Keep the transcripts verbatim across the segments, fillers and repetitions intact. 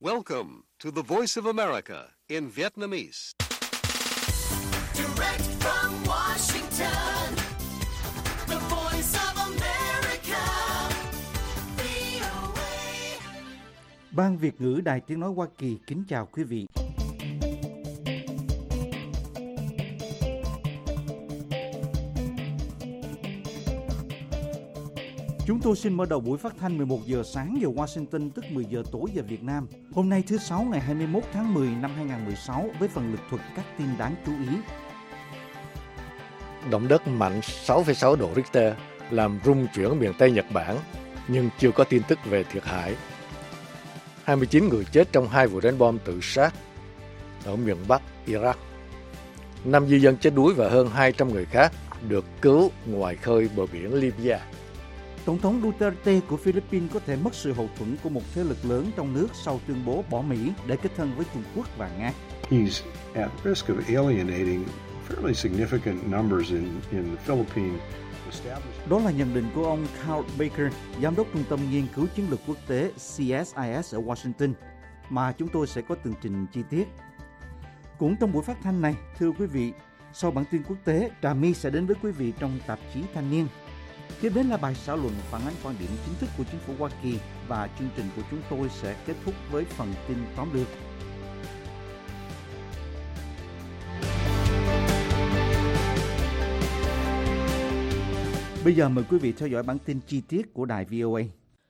Welcome to the Voice of America in Vietnamese. Direct from Washington, the Voice of America, vê o a. Ban Việt ngữ Đài Tiếng nói Hoa Kỳ kính chào quý vị. Chúng tôi xin mở đầu buổi phát thanh mười một giờ sáng giờ Washington, tức mười giờ tối giờ Việt Nam. Hôm nay thứ Sáu ngày hai mươi mốt tháng mười năm hai nghìn không trăm mười sáu với phần lực thuật các tin đáng chú ý. Động đất mạnh sáu phẩy sáu độ Richter làm rung chuyển miền Tây Nhật Bản, nhưng chưa có tin tức về thiệt hại. hai mươi chín người chết trong hai vụ đánh bom tự sát ở miền Bắc Iraq. Năm di dân chết đuối và hơn hai trăm người khác được cứu ngoài khơi bờ biển Libya. Tổng thống Duterte của Philippines có thể mất sự hậu thuẫn của một thế lực lớn trong nước sau tuyên bố bỏ Mỹ để kết thân với Trung Quốc và Nga. He's at risk of alienating fairly significant numbers in, in the Philippines. Đó là nhận định của ông Carl Baker, giám đốc Trung tâm Nghiên cứu Chiến lược Quốc tế C S I S ở Washington, mà chúng tôi sẽ có tường trình chi tiết. Cũng trong buổi phát thanh này, thưa quý vị, sau bản tin quốc tế, Trà My sẽ đến với quý vị trong tạp chí Thanh niên. Tiếp đến là bài xã luận phản ánh quan điểm chính thức của chính phủ Hoa Kỳ và chương trình của chúng tôi sẽ kết thúc với phần tin tóm lược. Bây giờ mời quý vị theo dõi bản tin chi tiết của đài vê o a.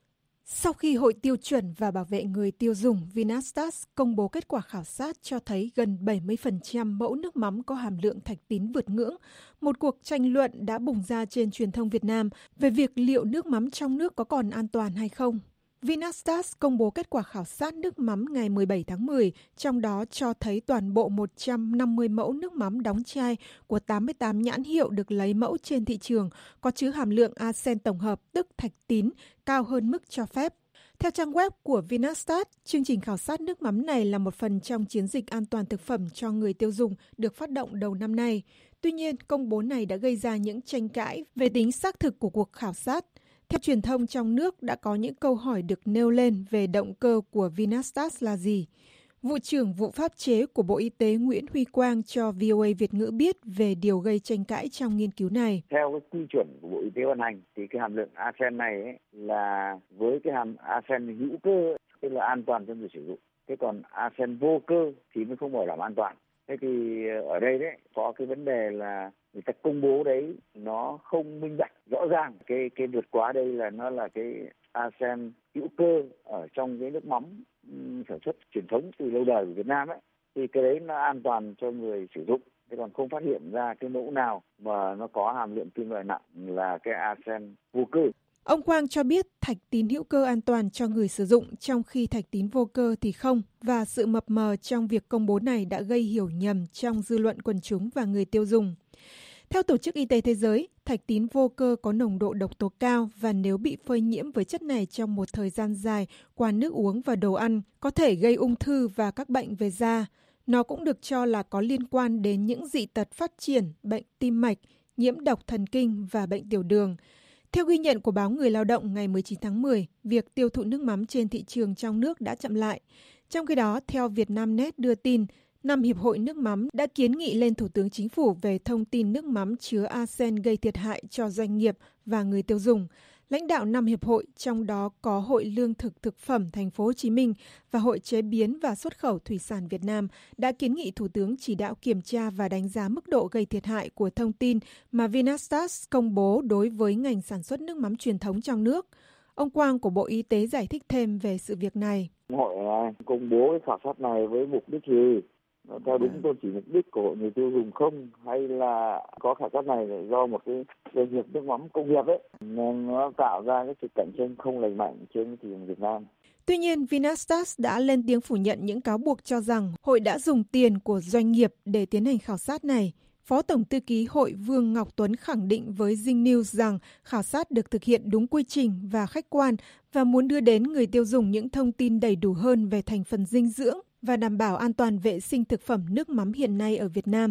Sau khi Hội Tiêu chuẩn và Bảo vệ người tiêu dùng Vinastats công bố kết quả khảo sát cho thấy gần bảy mươi phần trăm mẫu nước mắm có hàm lượng thạch tín vượt ngưỡng, một cuộc tranh luận đã bùng ra trên truyền thông Việt Nam về việc liệu nước mắm trong nước có còn an toàn hay không. Vinastats công bố kết quả khảo sát nước mắm ngày mười bảy tháng mười, trong đó cho thấy toàn bộ một trăm năm mươi mẫu nước mắm đóng chai của tám mươi tám nhãn hiệu được lấy mẫu trên thị trường có chứa hàm lượng arsen tổng hợp, tức thạch tín, cao hơn mức cho phép. Theo trang web của Vinastats, chương trình khảo sát nước mắm này là một phần trong chiến dịch an toàn thực phẩm cho người tiêu dùng được phát động đầu năm nay. Tuy nhiên, công bố này đã gây ra những tranh cãi về tính xác thực của cuộc khảo sát. Theo truyền thông trong nước đã có những câu hỏi được nêu lên về động cơ của Vinastats là gì. Vụ trưởng vụ pháp chế của Bộ Y tế Nguyễn Huy Quang cho vê o a Việt ngữ biết về điều gây tranh cãi trong nghiên cứu này. Theo cái quy chuẩn của Bộ Y tế ban hành thì cái hàm lượng arsen này ấy, là với cái hàm arsen hữu cơ tức là an toàn cho người sử dụng. Thế còn arsen vô cơ thì mới không bảo đảm an toàn. Thế thì ở đây đấy có cái vấn đề là người ta công bố đấy nó không minh bạch rõ ràng. Cái cái vượt quá đây là nó là cái arsen hữu cơ ở trong cái nước mắm sản xuất truyền thống từ lâu đời của Việt Nam ấy, thì cái đấy nó an toàn cho người sử dụng. Thế còn không phát hiện ra cái mẫu nào mà nó có hàm lượng kim loại nặng là cái arsen vô cơ. Ông Quang cho biết thạch tín hữu cơ an toàn cho người sử dụng, trong khi thạch tín vô cơ thì không, và sự mập mờ trong việc công bố này đã gây hiểu nhầm trong dư luận quần chúng và người tiêu dùng. Theo Tổ chức Y tế Thế giới, thạch tín vô cơ có nồng độ độc tố cao và nếu bị phơi nhiễm với chất này trong một thời gian dài qua nước uống và đồ ăn, có thể gây ung thư và các bệnh về da. Nó cũng được cho là có liên quan đến những dị tật phát triển, bệnh tim mạch, nhiễm độc thần kinh và bệnh tiểu đường. Theo ghi nhận của báo Người Lao động ngày mười chín tháng mười, việc tiêu thụ nước mắm trên thị trường trong nước đã chậm lại. Trong khi đó, theo Vietnamnet đưa tin, năm hiệp hội nước mắm đã kiến nghị lên Thủ tướng Chính phủ về thông tin nước mắm chứa arsen gây thiệt hại cho doanh nghiệp và người tiêu dùng. Lãnh đạo năm hiệp hội, trong đó có Hội Lương thực Thực phẩm Thành phố Hồ Chí Minh và Hội Chế biến và Xuất khẩu Thủy sản Việt Nam, đã kiến nghị Thủ tướng chỉ đạo kiểm tra và đánh giá mức độ gây thiệt hại của thông tin mà Vinastats công bố đối với ngành sản xuất nước mắm truyền thống trong nước. Ông Quang của Bộ Y tế giải thích thêm về sự việc này. Hội công bố cái khảo sát này với mục đích gì? Nó theo đúng tôn chỉ mục đích của người tiêu dùng không, hay là có khảo sát này do một cái doanh nghiệp nước mắm công nghiệp ấy nên nó tạo ra cái sự cạnh tranh không lành mạnh trên thị trường Việt Nam. Tuy nhiên, Vinastats đã lên tiếng phủ nhận những cáo buộc cho rằng hội đã dùng tiền của doanh nghiệp để tiến hành khảo sát này. Phó Tổng Thư ký Hội Vương Ngọc Tuấn khẳng định với Zing News rằng khảo sát được thực hiện đúng quy trình và khách quan và muốn đưa đến người tiêu dùng những thông tin đầy đủ hơn về thành phần dinh dưỡng và đảm bảo an toàn vệ sinh thực phẩm nước mắm hiện nay ở Việt Nam.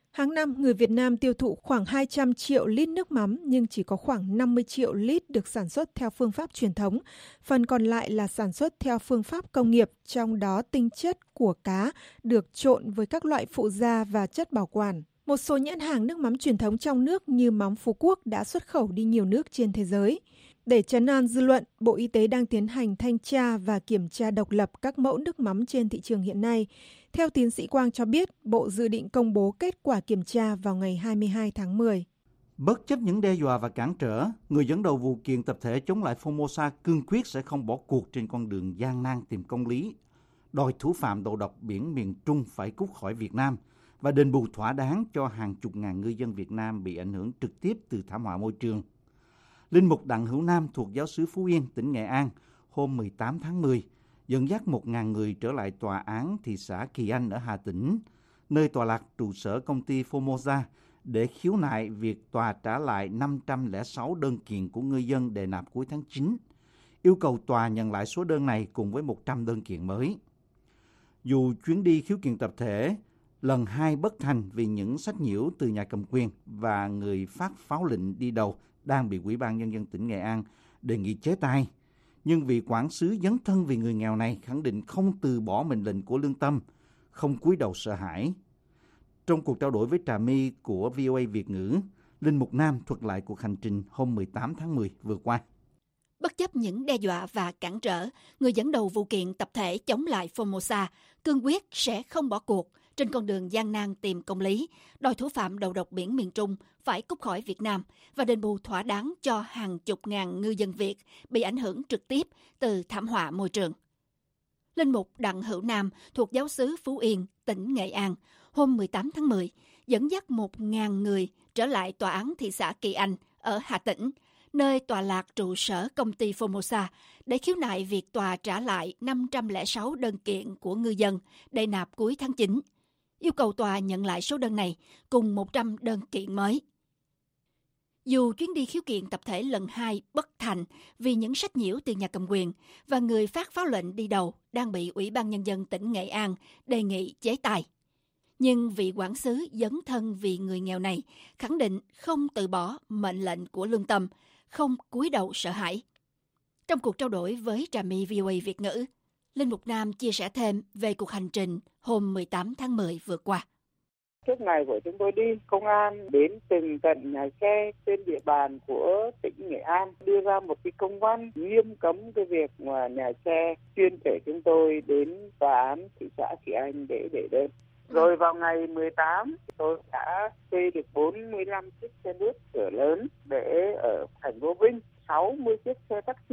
Hàng năm, người Việt Nam tiêu thụ khoảng hai trăm triệu lít nước mắm nhưng chỉ có khoảng năm mươi triệu lít được sản xuất theo phương pháp truyền thống. Phần còn lại là sản xuất theo phương pháp công nghiệp, trong đó tinh chất của cá được trộn với các loại phụ gia và chất bảo quản. Một số nhãn hàng nước mắm truyền thống trong nước như mắm Phú Quốc đã xuất khẩu đi nhiều nước trên thế giới. Để trấn an dư luận, Bộ Y tế đang tiến hành thanh tra và kiểm tra độc lập các mẫu nước mắm trên thị trường hiện nay. Theo tiến sĩ Quang cho biết, Bộ dự định công bố kết quả kiểm tra vào ngày hai mươi hai tháng mười. Bất chấp những đe dọa và cản trở, người dẫn đầu vụ kiện tập thể chống lại Formosa cương quyết sẽ không bỏ cuộc trên con đường gian nan tìm công lý, đòi thủ phạm đầu độc biển miền Trung phải cút khỏi Việt Nam và đền bù thỏa đáng cho hàng chục ngàn ngư dân Việt Nam bị ảnh hưởng trực tiếp từ thảm họa môi trường. Linh mục Đặng Hữu Nam thuộc giáo xứ Phú Yên, tỉnh Nghệ An, hôm mười tám tháng mười, dẫn dắt một nghìn người trở lại tòa án thị xã Kỳ Anh ở Hà Tĩnh, nơi tọa lạc trụ sở công ty Formosa, để khiếu nại việc tòa trả lại năm trăm lẻ sáu đơn kiện của ngư dân đề nạp cuối tháng chín, yêu cầu tòa nhận lại số đơn này cùng với một trăm đơn kiện mới. Dù chuyến đi khiếu kiện tập thể lần hai bất thành vì những sách nhiễu từ nhà cầm quyền và người phát pháo lệnh đi đầu đang bị Ủy ban Nhân dân tỉnh Nghệ An đề nghị chế tài, nhưng vị quản sứ dấn thân vì người nghèo này khẳng định không từ bỏ mệnh lệnh của lương tâm, không cúi đầu sợ hãi. Trong cuộc trao đổi với Trà My của vê o a Việt ngữ, Linh mục Nam thuật lại cuộc hành trình hôm mười tám tháng mười vừa qua. Bất chấp những đe dọa và cản trở, người dẫn đầu vụ kiện tập thể chống lại Formosa cương quyết sẽ không bỏ cuộc trên con đường gian nan tìm công lý, đòi thủ phạm đầu độc biển miền Trung phải cút khỏi Việt Nam và đền bù thỏa đáng cho hàng chục ngàn ngư dân Việt bị ảnh hưởng trực tiếp từ thảm họa môi trường. Linh mục Đặng Hữu Nam thuộc giáo xứ Phú Yên, tỉnh Nghệ An, hôm mười tám tháng mười, dẫn dắt một nghìn người trở lại tòa án thị xã Kỳ Anh ở Hà Tĩnh, nơi tọa lạc trụ sở công ty Formosa, để khiếu nại việc tòa trả lại năm trăm lẻ sáu đơn kiện của ngư dân đề nạp cuối tháng chín, yêu cầu tòa nhận lại số đơn này cùng một trăm đơn kiện mới. Dù chuyến đi khiếu kiện tập thể lần hai bất thành vì những sách nhiễu từ nhà cầm quyền và người phát pháo lệnh đi đầu đang bị Ủy ban Nhân dân tỉnh Nghệ An đề nghị chế tài, nhưng vị quản sứ dấn thân vì người nghèo này khẳng định không từ bỏ mệnh lệnh của lương tâm, không cúi đầu sợ hãi. Trong cuộc trao đổi với Trà My vê o a Việt ngữ, Linh mục Nam chia sẻ thêm về cuộc hành trình hôm mười tám tháng mười vừa qua. Trước ngày của chúng tôi đi, công an đến từng tận nhà xe trên địa bàn của tỉnh Nghệ An đưa ra một cái công văn nghiêm cấm cái việc mà nhà xe chuyên chở chúng tôi đến tòa án thị xã Kỳ Anh để để đơn. Rồi vào ngày mười tám, tôi đã thuê được bốn mươi lăm chiếc xe nước cỡ lớn để ở thành phố Vinh, sáu mươi chiếc xe taxi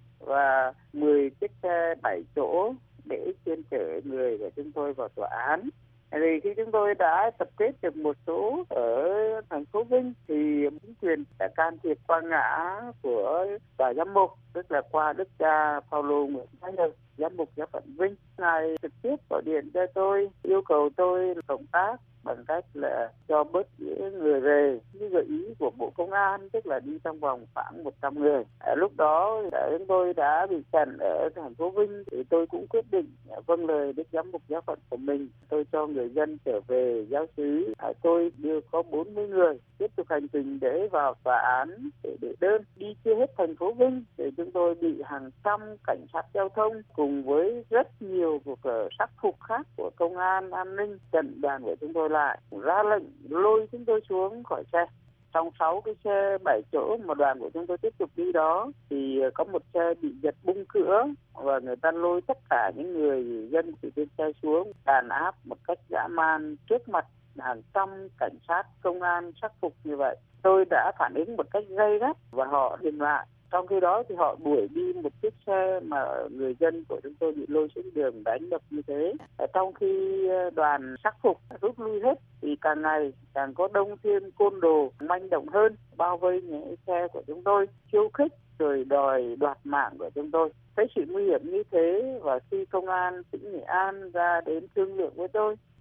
và mười chiếc xe bảy chỗ để chuyên chở người của chúng tôi vào tòa án. Thì khi chúng tôi đã tập kết được một số ở thành phố Vinh thì chính quyền đã can thiệp qua ngã của tòa giám mục, tức là qua đức cha Phaolô Nguyễn Thái Học, giám mục giáo phận Vinh. Ngài trực tiếp gọi điện cho tôi, yêu cầu tôi cộng tác bằng cách là cho bớt những người về, như gợi ý của Bộ Công an, tức là đi trong vòng khoảng một trăm người. Ở lúc đó chúng tôi đã bị chặn ở thành phố Vinh, thì tôi cũng quyết định vâng lời đức giám mục giáo phận của mình. Tôi cho người dân trở về giáo xứ. À, tôi đưa có bốn mươi người tiếp tục hành trình để vào tòa án để để đơn. Đi chưa hết thành phố Vinh thì chúng tôi bị hàng trăm cảnh sát giao thông cùng với rất nhiều cuộc sắc phục khác của công an an ninh chặn đoàn của chúng tôi lại, ra lệnh lôi chúng tôi xuống khỏi xe. Trong sáu cái xe bảy chỗ mà đoàn của chúng tôi tiếp tục đi đó thì có một xe bị giật bung cửa và người ta lôi tất cả những người dân từ trên xe xuống, đàn áp một cách dã man trước mặt hàng trăm cảnh sát công an sắc phục như vậy. Tôi đã phản ứng một cách gay gắt và họ dừng lại. Trong khi đó thì họ đuổi đi một chiếc xe mà người dân của chúng tôi bị lôi xuống đường đánh đập như thế. Ở trong khi đoàn sắc phục rút lui hết thì càng ngày càng có đông thêm côn đồ manh động hơn, bao vây những xe của chúng tôi, khiêu khích rồi đòi đoạt mạng của chúng tôi. Thấy sự nguy hiểm như thế và khi công an tỉnh Nghệ An ra đến thương lượng với tôi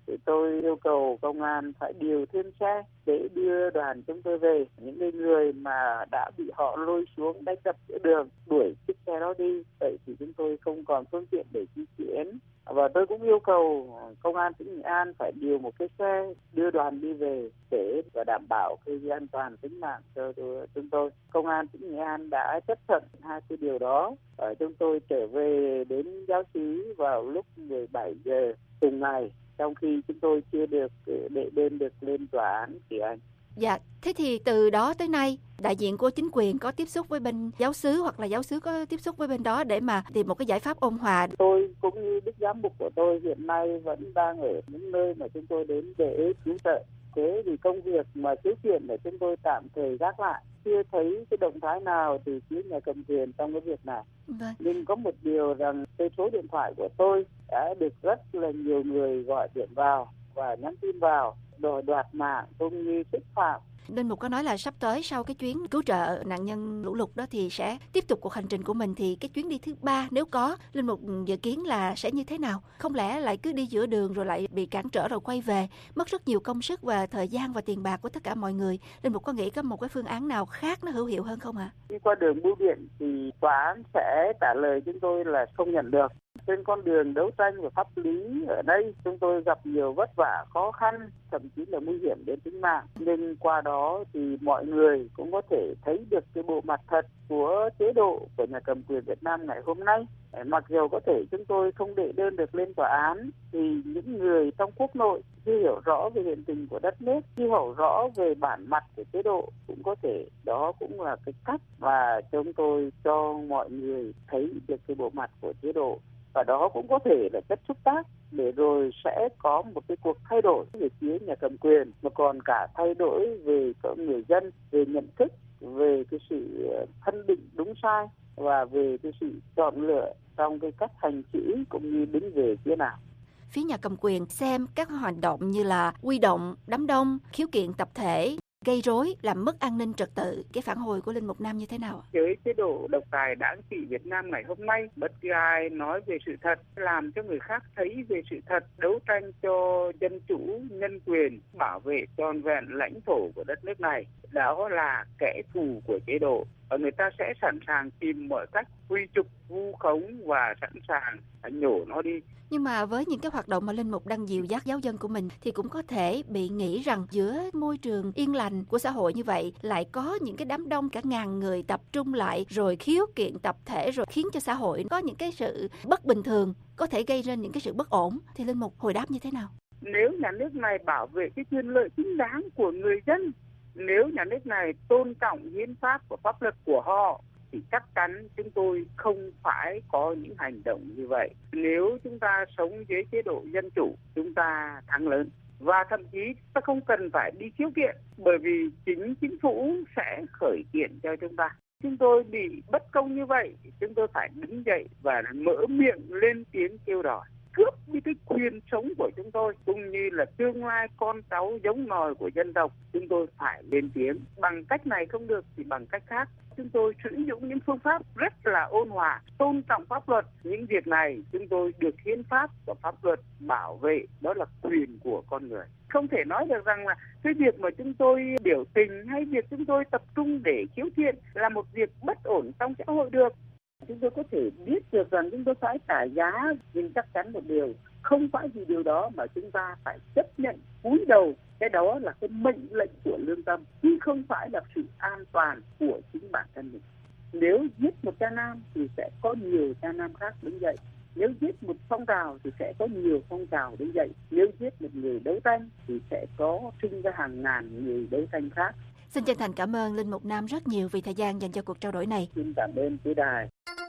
thì tôi yêu cầu công an phải điều thêm xe để đưa đoàn chúng tôi về. Những người mà đã bị họ lôi xuống đánh đập giữa đường, đuổi chiếc xe đó đi, vậy thì chúng tôi không còn phương tiện để di chuyển. Và tôi cũng yêu cầu công an tỉnh Nghệ An phải điều một cái xe đưa đoàn đi về để và đảm bảo cái an toàn tính mạng cho chúng tôi. Công an tỉnh Nghệ An đã chấp thuận hai cái điều đó. Và chúng tôi trở về đến giáo xứ vào lúc mười bảy giờ cùng ngày, trong khi chúng tôi chưa được đệ đơn được lên tòa án Kỳ Anh. Dạ, thế thì từ đó tới nay, đại diện của chính quyền có tiếp xúc với bên giáo xứ hoặc là giáo xứ có tiếp xúc với bên đó để mà tìm một cái giải pháp ôn hòa? Tôi cũng như đức giám mục của tôi hiện nay vẫn đang ở những nơi mà chúng tôi đến để cứu trợ. Thế thì công việc mà khiếu kiện để chúng tôi tạm thời gác lại. Chưa thấy cái động thái nào từ phía nhà cầm quyền trong cái việc này. Vâng. Nhưng có một điều rằng cái số điện thoại của tôi đã được rất là nhiều người gọi điện vào và nhắn tin vào đòi đoạt mạng cũng như xúc phạm. Linh mục có nói là sắp tới sau cái chuyến cứu trợ nạn nhân lũ lụt đó thì sẽ tiếp tục cuộc hành trình của mình, thì cái chuyến đi thứ ba nếu có, Linh mục dự kiến là sẽ như thế nào? Không lẽ lại cứ đi giữa đường rồi lại bị cản trở rồi quay về, mất rất nhiều công sức và thời gian và tiền bạc của tất cả mọi người. Linh mục có nghĩ có một cái phương án nào khác nó hữu hiệu hơn không ạ? Đi qua đường bưu điện thì tòa án sẽ trả lời chúng tôi là không nhận được. Trên con đường đấu tranh về pháp lý ở đây, chúng tôi gặp nhiều vất vả, khó khăn, thậm chí là nguy hiểm đến tính mạng. Nhưng qua đó thì mọi người cũng có thể thấy được cái bộ mặt thật của chế độ của nhà cầm quyền Việt Nam ngày hôm nay. Mặc dù có thể chúng tôi không đệ đơn được lên tòa án, thì những người trong quốc nội chưa hiểu rõ về hiện tình của đất nước, chưa hiểu rõ về bản mặt của chế độ, cũng có thể đó cũng là cái cách mà chúng tôi cho mọi người thấy được cái bộ mặt của chế độ. Và đó cũng có thể là chất xúc tác để rồi sẽ có một cái cuộc thay đổi về phía nhà cầm quyền, mà còn cả thay đổi về các người dân, về nhận thức, về cái sự phân định đúng sai và về cái sự chọn lựa trong cái cách hành xử cũng như đứng về phía nào. Phía nhà cầm quyền xem các hoạt động như là huy động đám đông, khiếu kiện tập thể, gây rối, làm mất an ninh trật tự, cái phản hồi của Linh mục Nam như thế nào? Với chế độ độc tài đảng trị Việt Nam ngày hôm nay, bất kỳ ai nói về sự thật, làm cho người khác thấy về sự thật, đấu tranh cho dân chủ, nhân quyền, bảo vệ trọn vẹn lãnh thổ của đất nước này, đó là kẻ thù của chế độ. Và người ta sẽ sẵn sàng tìm mọi cách quy chụp, vu khống và sẵn sàng nhổ nó đi. Nhưng mà với những cái hoạt động mà Linh mục đang dìu dắt giáo dân của mình thì cũng có thể bị nghĩ rằng giữa môi trường yên lành của xã hội như vậy lại có những cái đám đông cả ngàn người tập trung lại rồi khiếu kiện tập thể, rồi khiến cho xã hội có những cái sự bất bình thường, có thể gây ra những cái sự bất ổn, thì Linh mục hồi đáp như thế nào? Nếu nhà nước này bảo vệ cái quyền lợi chính đáng của người dân, nếu nhà nước này tôn trọng hiến pháp và pháp luật của họ, thì chắc chắn chúng tôi không phải có những hành động như vậy. Nếu chúng ta sống dưới chế độ dân chủ, chúng ta thắng lớn. Và thậm chí ta không cần phải đi khiếu kiện, bởi vì chính chính phủ sẽ khởi kiện cho chúng ta. Chúng tôi bị bất công như vậy, chúng tôi phải đứng dậy và mở miệng lên tiếng kêu đòi. Cướp đi cái quyền sống của chúng tôi, cũng như là tương lai con cháu giống nòi của dân tộc, chúng tôi phải lên tiếng. Bằng cách này không được thì bằng cách khác. Chúng tôi sử dụng những phương pháp rất là ôn hòa, tôn trọng pháp luật. Những việc này chúng tôi được hiến pháp và pháp luật bảo vệ, đó là quyền của con người. Không thể nói được rằng là cái việc mà chúng tôi biểu tình hay việc chúng tôi tập trung để khiếu kiện là một việc bất ổn trong xã hội được. Chúng tôi có thể biết được rằng chúng tôi phải trả giá, nhưng chắc chắn một điều, không phải vì điều đó mà chúng ta phải chấp nhận cúi đầu. Cái đó là cái mệnh lệnh của lương tâm, chứ không phải là sự an toàn của chính bản thân mình. Nếu giết một cha nam thì sẽ có nhiều cha nam khác đứng dậy. Nếu giết một phong trào thì sẽ có nhiều phong trào đứng dậy. Nếu giết một người đấu tranh thì sẽ có sinh ra hàng ngàn người đấu tranh khác. Xin chân thành cảm ơn Linh mục Nam rất nhiều vì thời gian dành cho cuộc trao đổi này. Xin cảm ơn quý đài.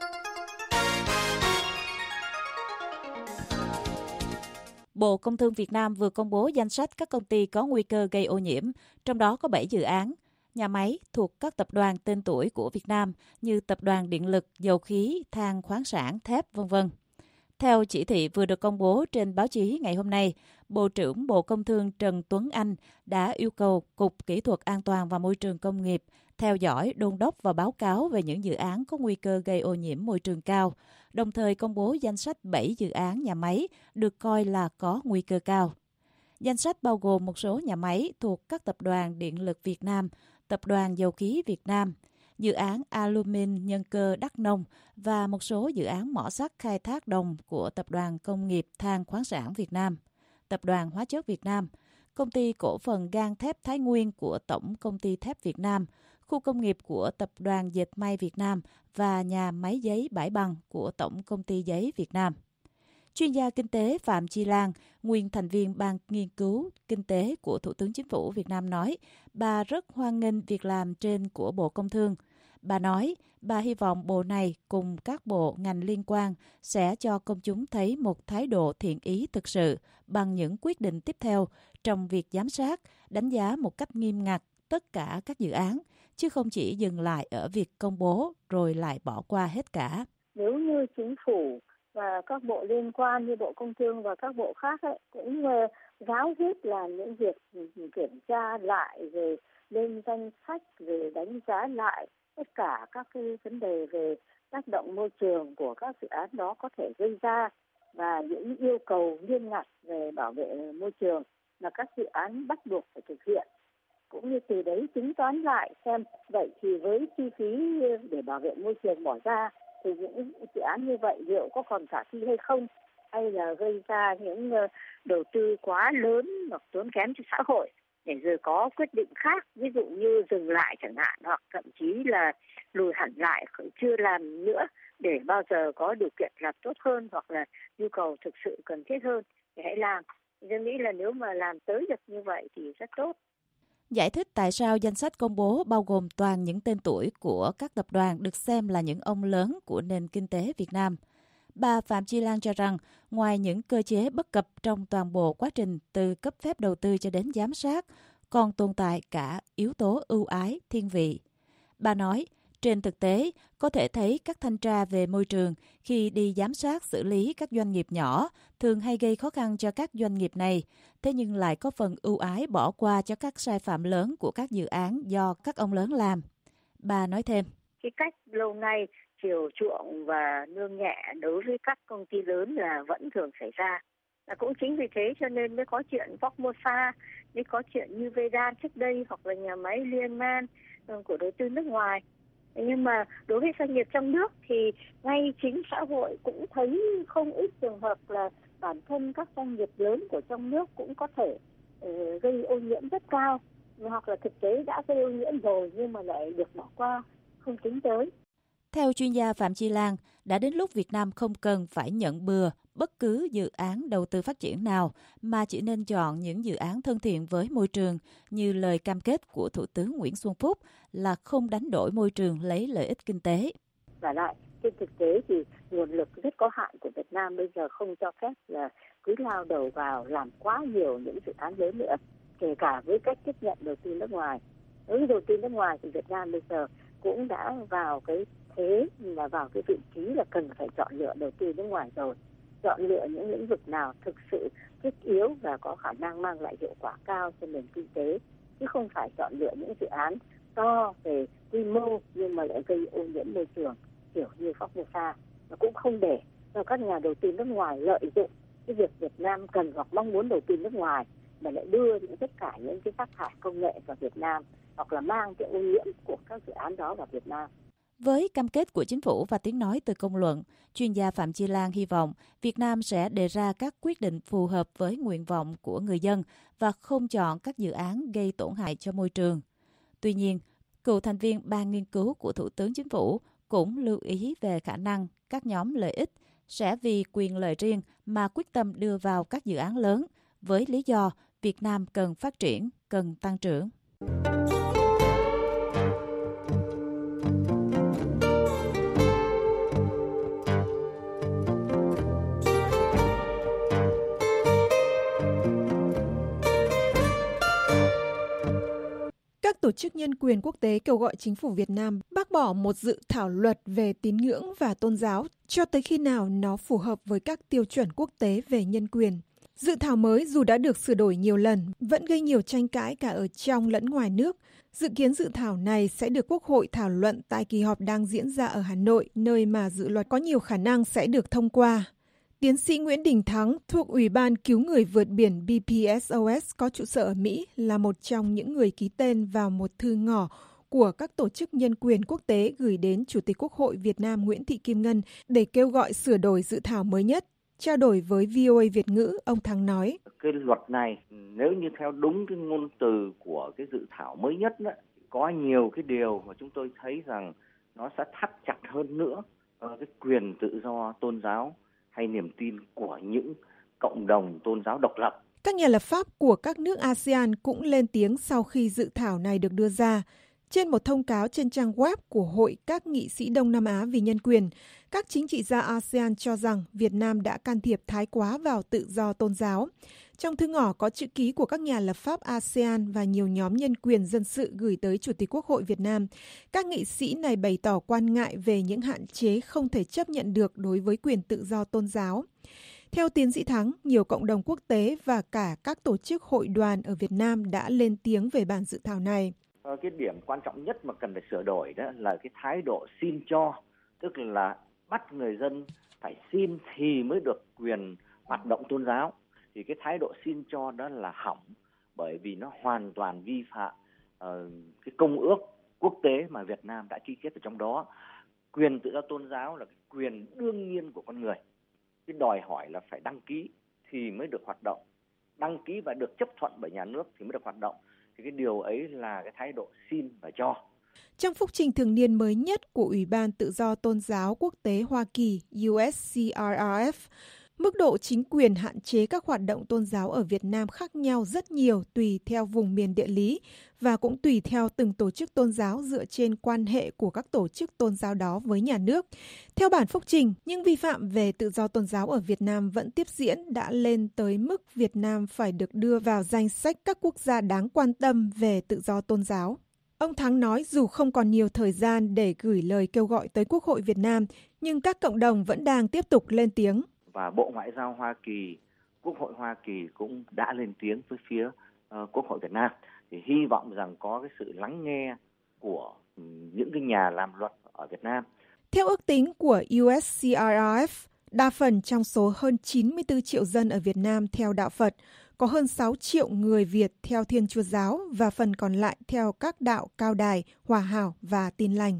Bộ Công Thương Việt Nam vừa công bố danh sách các công ty có nguy cơ gây ô nhiễm, trong đó có bảy dự án, nhà máy thuộc các tập đoàn tên tuổi của Việt Nam như Tập đoàn Điện lực, Dầu khí, Than khoáng sản, Thép, vân vân. Theo chỉ thị vừa được công bố trên báo chí ngày hôm nay, Bộ trưởng Bộ Công Thương Trần Tuấn Anh đã yêu cầu Cục Kỹ thuật An toàn và Môi trường Công nghiệp theo dõi, đôn đốc và báo cáo về những dự án có nguy cơ gây ô nhiễm môi trường cao, đồng thời công bố danh sách bảy dự án nhà máy được coi là có nguy cơ cao. Danh sách bao gồm một số nhà máy thuộc các tập đoàn Điện lực Việt Nam, Tập đoàn Dầu khí Việt Nam, dự án Alumin Nhân cơ Đắk Nông và một số dự án mỏ sắt khai thác đồng của Tập đoàn Công nghiệp Than khoáng sản Việt Nam, Tập đoàn Hóa chất Việt Nam, Công ty Cổ phần Gang thép Thái Nguyên của Tổng Công ty Thép Việt Nam, khu công nghiệp của Tập đoàn Dệt may Việt Nam và nhà máy giấy Bãi Bằng của Tổng Công ty Giấy Việt Nam. Chuyên gia kinh tế Phạm Chi Lan, nguyên thành viên Ban Nghiên cứu Kinh tế của Thủ tướng Chính phủ Việt Nam nói, bà rất hoan nghênh việc làm trên của Bộ Công Thương. Bà nói, bà hy vọng bộ này cùng các bộ ngành liên quan sẽ cho công chúng thấy một thái độ thiện ý thực sự bằng những quyết định tiếp theo trong việc giám sát, đánh giá một cách nghiêm ngặt tất cả các dự án, chứ không chỉ dừng lại ở việc công bố rồi lại bỏ qua hết cả. Nếu như chính phủ và các bộ liên quan như Bộ Công Thương và các bộ khác ấy, cũng uh, giáo diết làm những việc kiểm tra lại, rồi lên danh sách, rồi đánh giá lại tất cả các cái vấn đề về tác động môi trường của các dự án đó có thể gây ra và những yêu cầu nghiêm ngặt về bảo vệ môi trường mà các dự án bắt buộc phải thực hiện. Cũng như từ đấy tính toán lại xem vậy thì với chi phí để bảo vệ môi trường bỏ ra thì những dự án như vậy liệu có còn khả thi hay không, hay là gây ra những đầu tư quá lớn hoặc tốn kém cho xã hội để rồi có quyết định khác, ví dụ như dừng lại chẳng hạn, hoặc thậm chí là lùi hẳn lại, chưa làm nữa để bao giờ có điều kiện làm tốt hơn hoặc là nhu cầu thực sự cần thiết hơn thì hãy làm. Tôi nghĩ là nếu mà làm tới được như vậy thì rất tốt. Giải thích tại sao danh sách công bố bao gồm toàn những tên tuổi của các tập đoàn được xem là những ông lớn của nền kinh tế Việt Nam. Bà Phạm Chi Lan cho rằng, ngoài những cơ chế bất cập trong toàn bộ quá trình từ cấp phép đầu tư cho đến giám sát, còn tồn tại cả yếu tố ưu ái, thiên vị. Bà nói, trên thực tế, có thể thấy các thanh tra về môi trường khi đi giám sát xử lý các doanh nghiệp nhỏ thường hay gây khó khăn cho các doanh nghiệp này, thế nhưng lại có phần ưu ái bỏ qua cho các sai phạm lớn của các dự án do các ông lớn làm. Bà nói thêm, cái cách lâu nay chiều chuộng và nương nhẹ đối với các công ty lớn là vẫn thường xảy ra. Là cũng chính vì thế cho nên mới có chuyện Formosa, mới có chuyện như Vedan trước đây, hoặc là nhà máy Lianman của đầu tư nước ngoài. Nhưng mà đối với doanh nghiệp trong nước thì ngay chính xã hội cũng thấy không ít trường hợp là bản thân các doanh nghiệp lớn của trong nước cũng có thể uh, gây ô nhiễm rất cao, hoặc là thực tế đã gây ô nhiễm rồi nhưng mà lại được bỏ qua, không tính tới. Theo chuyên gia Phạm Chi Lan, đã đến lúc Việt Nam không cần phải nhận bừa bất cứ dự án đầu tư phát triển nào, mà chỉ nên chọn những dự án thân thiện với môi trường như lời cam kết của Thủ tướng Nguyễn Xuân Phúc là không đánh đổi môi trường lấy lợi ích kinh tế. Và lại, trên thực tế thì nguồn lực rất có hạn của Việt Nam bây giờ không cho phép là cứ lao đầu vào làm quá nhiều những dự án lớn nữa, kể cả với cách tiếp nhận đầu tư nước ngoài. Đối với đầu tư nước ngoài thì Việt Nam bây giờ cũng đã vào cái thế là vào cái vị trí là cần phải chọn lựa đầu tư nước ngoài rồi. Chọn lựa những lĩnh vực nào thực sự thiết yếu và có khả năng mang lại hiệu quả cao cho nền kinh tế, chứ không phải chọn lựa những dự án to về quy mô nhưng mà lại gây ô nhiễm môi trường kiểu như Formosa. Và cũng không để cho các nhà đầu tư nước ngoài lợi dụng cái việc Việt Nam cần hoặc mong muốn đầu tư nước ngoài mà lại đưa những tất cả những cái phát thải công nghệ vào Việt Nam, hoặc là mang cái ô nhiễm của các dự án đó vào Việt Nam. Với cam kết của chính phủ và tiếng nói từ công luận, chuyên gia Phạm Chi Lan hy vọng Việt Nam sẽ đề ra các quyết định phù hợp với nguyện vọng của người dân và không chọn các dự án gây tổn hại cho môi trường. Tuy nhiên, cựu thành viên Ban Nghiên cứu của Thủ tướng Chính phủ cũng lưu ý về khả năng các nhóm lợi ích sẽ vì quyền lợi riêng mà quyết tâm đưa vào các dự án lớn, với lý do Việt Nam cần phát triển, cần tăng trưởng. Các tổ chức nhân quyền quốc tế kêu gọi chính phủ Việt Nam bác bỏ một dự thảo luật về tín ngưỡng và tôn giáo cho tới khi nào nó phù hợp với các tiêu chuẩn quốc tế về nhân quyền. Dự thảo mới dù đã được sửa đổi nhiều lần, vẫn gây nhiều tranh cãi cả ở trong lẫn ngoài nước. Dự kiến dự thảo này sẽ được Quốc hội thảo luận tại kỳ họp đang diễn ra ở Hà Nội, nơi mà dự luật có nhiều khả năng sẽ được thông qua. Tiến sĩ Nguyễn Đình Thắng thuộc Ủy ban Cứu người vượt biển B P S O S có trụ sở ở Mỹ là một trong những người ký tên vào một thư ngỏ của các tổ chức nhân quyền quốc tế gửi đến Chủ tịch Quốc hội Việt Nam Nguyễn Thị Kim Ngân để kêu gọi sửa đổi dự thảo mới nhất. Trao đổi với V O A Việt ngữ, ông Thắng nói: Cái luật này nếu như theo đúng cái ngôn từ của cái dự thảo mới nhất đó, có nhiều cái điều mà chúng tôi thấy rằng nó sẽ thắt chặt hơn nữa cái quyền tự do tôn giáo hay niềm tin của những cộng đồng tôn giáo độc lập. Các nhà lập pháp của các nước a sê an cũng lên tiếng sau khi dự thảo này được đưa ra. Trên một thông cáo trên trang web của Hội các nghị sĩ Đông Nam Á vì nhân quyền, các chính trị gia a sê an cho rằng Việt Nam đã can thiệp thái quá vào tự do tôn giáo. Trong thư ngỏ có chữ ký của các nhà lập pháp a sê an và nhiều nhóm nhân quyền dân sự gửi tới Chủ tịch Quốc hội Việt Nam, các nghị sĩ này bày tỏ quan ngại về những hạn chế không thể chấp nhận được đối với quyền tự do tôn giáo. Theo tiến sĩ Thắng, nhiều cộng đồng quốc tế và cả các tổ chức hội đoàn ở Việt Nam đã lên tiếng về bản dự thảo này. Cái điểm quan trọng nhất mà cần phải sửa đổi đó là cái thái độ xin cho, tức là bắt người dân phải xin thì mới được quyền hoạt động tôn giáo. Thì cái thái độ xin cho đó là hỏng, bởi vì nó hoàn toàn vi phạm uh, cái công ước quốc tế mà Việt Nam đã ký kết ở trong đó. Quyền tự do tôn giáo là cái quyền đương nhiên của con người. Cái đòi hỏi là phải đăng ký thì mới được hoạt động, đăng ký và được chấp thuận bởi nhà nước thì mới được hoạt động. Thì cái điều ấy là cái thái độ xin và cho. Trong phúc trình thường niên mới nhất của Ủy ban Tự do Tôn giáo Quốc tế Hoa Kỳ U S C R R F, mức độ chính quyền hạn chế các hoạt động tôn giáo ở Việt Nam khác nhau rất nhiều tùy theo vùng miền địa lý và cũng tùy theo từng tổ chức tôn giáo dựa trên quan hệ của các tổ chức tôn giáo đó với nhà nước. Theo bản phúc trình, những vi phạm về tự do tôn giáo ở Việt Nam vẫn tiếp diễn đã lên tới mức Việt Nam phải được đưa vào danh sách các quốc gia đáng quan tâm về tự do tôn giáo. Ông Thắng nói dù không còn nhiều thời gian để gửi lời kêu gọi tới Quốc hội Việt Nam, nhưng các cộng đồng vẫn đang tiếp tục lên tiếng. Và Bộ Ngoại giao Hoa Kỳ, Quốc hội Hoa Kỳ cũng đã lên tiếng với phía uh, Quốc hội Việt Nam. Thì hy vọng rằng có cái sự lắng nghe của um, những cái nhà làm luật ở Việt Nam. Theo ước tính của U S C R R F, đa phần trong số hơn chín mươi tư triệu dân ở Việt Nam theo đạo Phật, có hơn sáu triệu người Việt theo Thiên Chúa giáo và phần còn lại theo các đạo Cao Đài, Hòa Hảo và Tin Lành.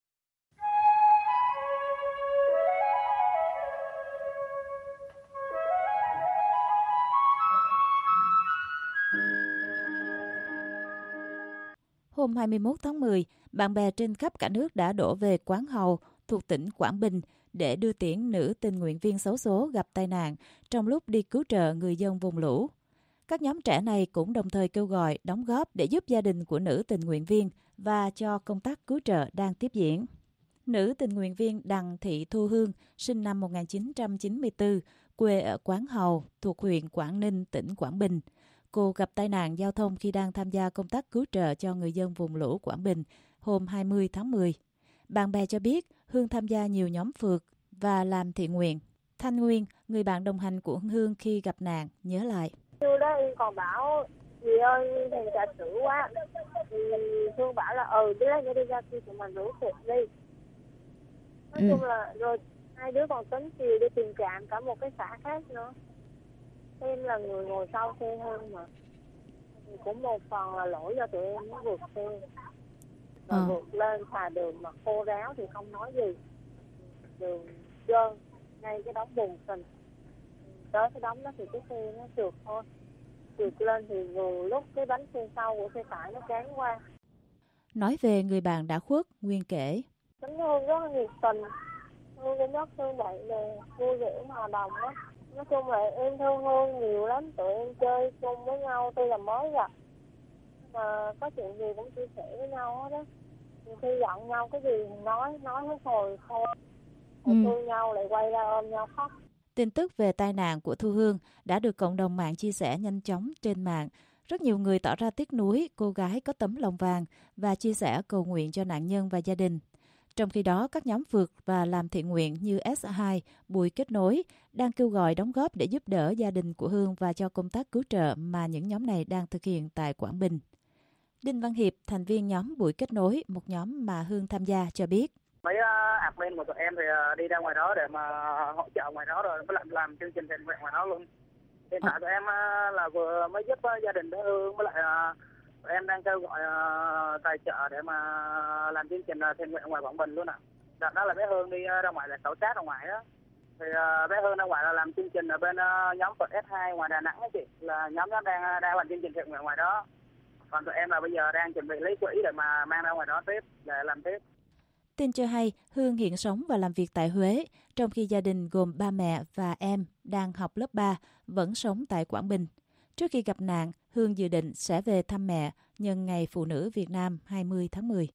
Hôm hai mươi mốt tháng mười, bạn bè trên khắp cả nước đã đổ về Quán Hầu thuộc tỉnh Quảng Bình để đưa tiễn nữ tình nguyện viên xấu số gặp tai nạn trong lúc đi cứu trợ người dân vùng lũ. Các nhóm trẻ này cũng đồng thời kêu gọi đóng góp để giúp gia đình của nữ tình nguyện viên và cho công tác cứu trợ đang tiếp diễn. Nữ tình nguyện viên Đặng Thị Thu Hương, sinh năm một nghìn chín trăm chín mươi tư, quê ở Quán Hầu thuộc huyện Quảng Ninh, tỉnh Quảng Bình. Cô gặp tai nạn giao thông khi đang tham gia công tác cứu trợ cho người dân vùng lũ Quảng Bình hôm hai mươi tháng mười. Bạn bè cho biết Hương tham gia nhiều nhóm phượt và làm thiện nguyện. Thanh Nguyên, người bạn đồng hành của Hương khi gặp nạn, nhớ lại. Chưa đó em còn bảo dì ơi thằng trà sữa quá. Thì Hương bảo là ừ đi lấy đi ra khi tụi mình rủ thiệt đi. Nói ừ. chung là rồi hai đứa còn tính chiều đi tìm trạm cả một cái xã khác nữa. Em là người ngồi sau xe hơn mà. Cũng một phần là lỗi do tụi em nó vượt xe. Mà à. vượt lên xà đường mà khô ráo thì không nói gì. Đường trơn, ngay cái đống bùn sình. Tới cái đống đó thì cái xe nó trượt thôi. Trượt lên thì vừa lúc cái bánh xe sau của xe tải nó cán qua. Nói về người bạn đã khuất, Nguyên kể. Tính Hương rất là nhiệt tình. Hương cũng rất thương bạn nè, vui vẻ hòa đồng á. Nói chung là em thương Hương nhiều lắm, tụi em chơi chung với nhau tuy là mới gặp. Mà có chuyện gì cũng chia sẻ với nhau hết á. Nhiều khi giận nhau cái gì nói, nói hết hồi thôi. Ừ. Thương nhau lại quay ra ôm nhau khóc. Tin tức về tai nạn của Thu Hương đã được cộng đồng mạng chia sẻ nhanh chóng trên mạng. Rất nhiều người tỏ ra tiếc nuối cô gái có tấm lòng vàng và chia sẻ cầu nguyện cho nạn nhân và gia đình. Trong khi đó, các nhóm phượt và làm thiện nguyện như S hai, Bùi Kết Nối đang kêu gọi đóng góp để giúp đỡ gia đình của Hương và cho công tác cứu trợ mà những nhóm này đang thực hiện tại Quảng Bình. Đinh Văn Hiệp, thành viên nhóm Bùi Kết Nối, một nhóm mà Hương tham gia, cho biết. Mấy ạc bên của tụi em thì đi ra ngoài đó để mà hỗ trợ ngoài đó rồi mới làm làm chương trình thiện nguyện ngoài đó luôn. Hiện tại tụi em là vừa mới giúp gia đình bé Hương, với lại tụi em đang kêu gọi tài trợ để mà làm chương trình thiện nguyện ngoài Quảng Bình luôn ạ. Đợt đó là bé Hương đi ra ngoài là khảo sát ở ngoài đó. Thì bé Hương ra ngoài là làm chương trình ở bên nhóm Phật ét hai ngoài Đà Nẵng ấy chị, là nhóm đó đang đang làm chương trình thiện nguyện ngoài đó. Còn tụi em là bây giờ đang chuẩn bị lấy quỹ để mà mang ra ngoài đó tiếp để làm tiếp. Tin cho hay, Hương hiện sống và làm việc tại Huế, trong khi gia đình gồm ba mẹ và em đang học lớp ba, vẫn sống tại Quảng Bình. Trước khi gặp nạn, Hương dự định sẽ về thăm mẹ nhân Ngày Phụ nữ Việt Nam hai mươi tháng mười.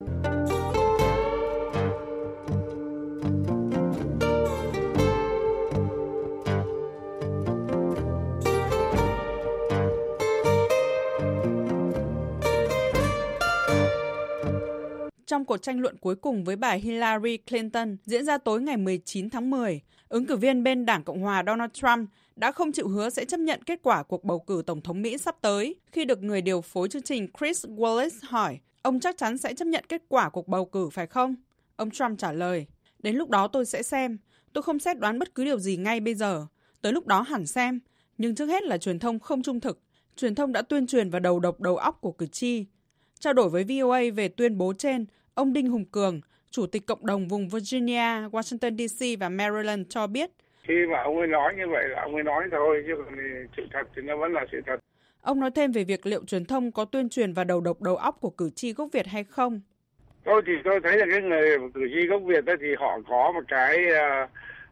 Trong cuộc tranh luận cuối cùng với bà Hillary Clinton diễn ra tối ngày mười chín tháng mười, ứng cử viên bên Đảng Cộng hòa Donald Trump đã không chịu hứa sẽ chấp nhận kết quả cuộc bầu cử Tổng thống Mỹ sắp tới. Khi được người điều phối chương trình Chris Wallace hỏi, ông chắc chắn sẽ chấp nhận kết quả cuộc bầu cử phải không? Ông Trump trả lời, đến lúc đó tôi sẽ xem. Tôi không xét đoán bất cứ điều gì ngay bây giờ. Tới lúc đó hẳn xem. Nhưng trước hết là truyền thông không trung thực. Truyền thông đã tuyên truyền vào đầu độc đầu óc của cử tri. Trao đổi với vê o a về tuyên bố trên, ông Đinh Hùng Cường, Chủ tịch Cộng đồng vùng Virginia, Washington đê xê và Maryland cho biết. Khi mà ông ấy nói như vậy là ông ấy nói thôi, chứ còn sự thật thì nó vẫn là sự thật. Ông nói thêm về việc liệu truyền thông có tuyên truyền vào đầu độc đầu óc của cử tri gốc Việt hay không. Tôi thì tôi thấy là cái người cử tri gốc Việt đó thì họ có một cái uh,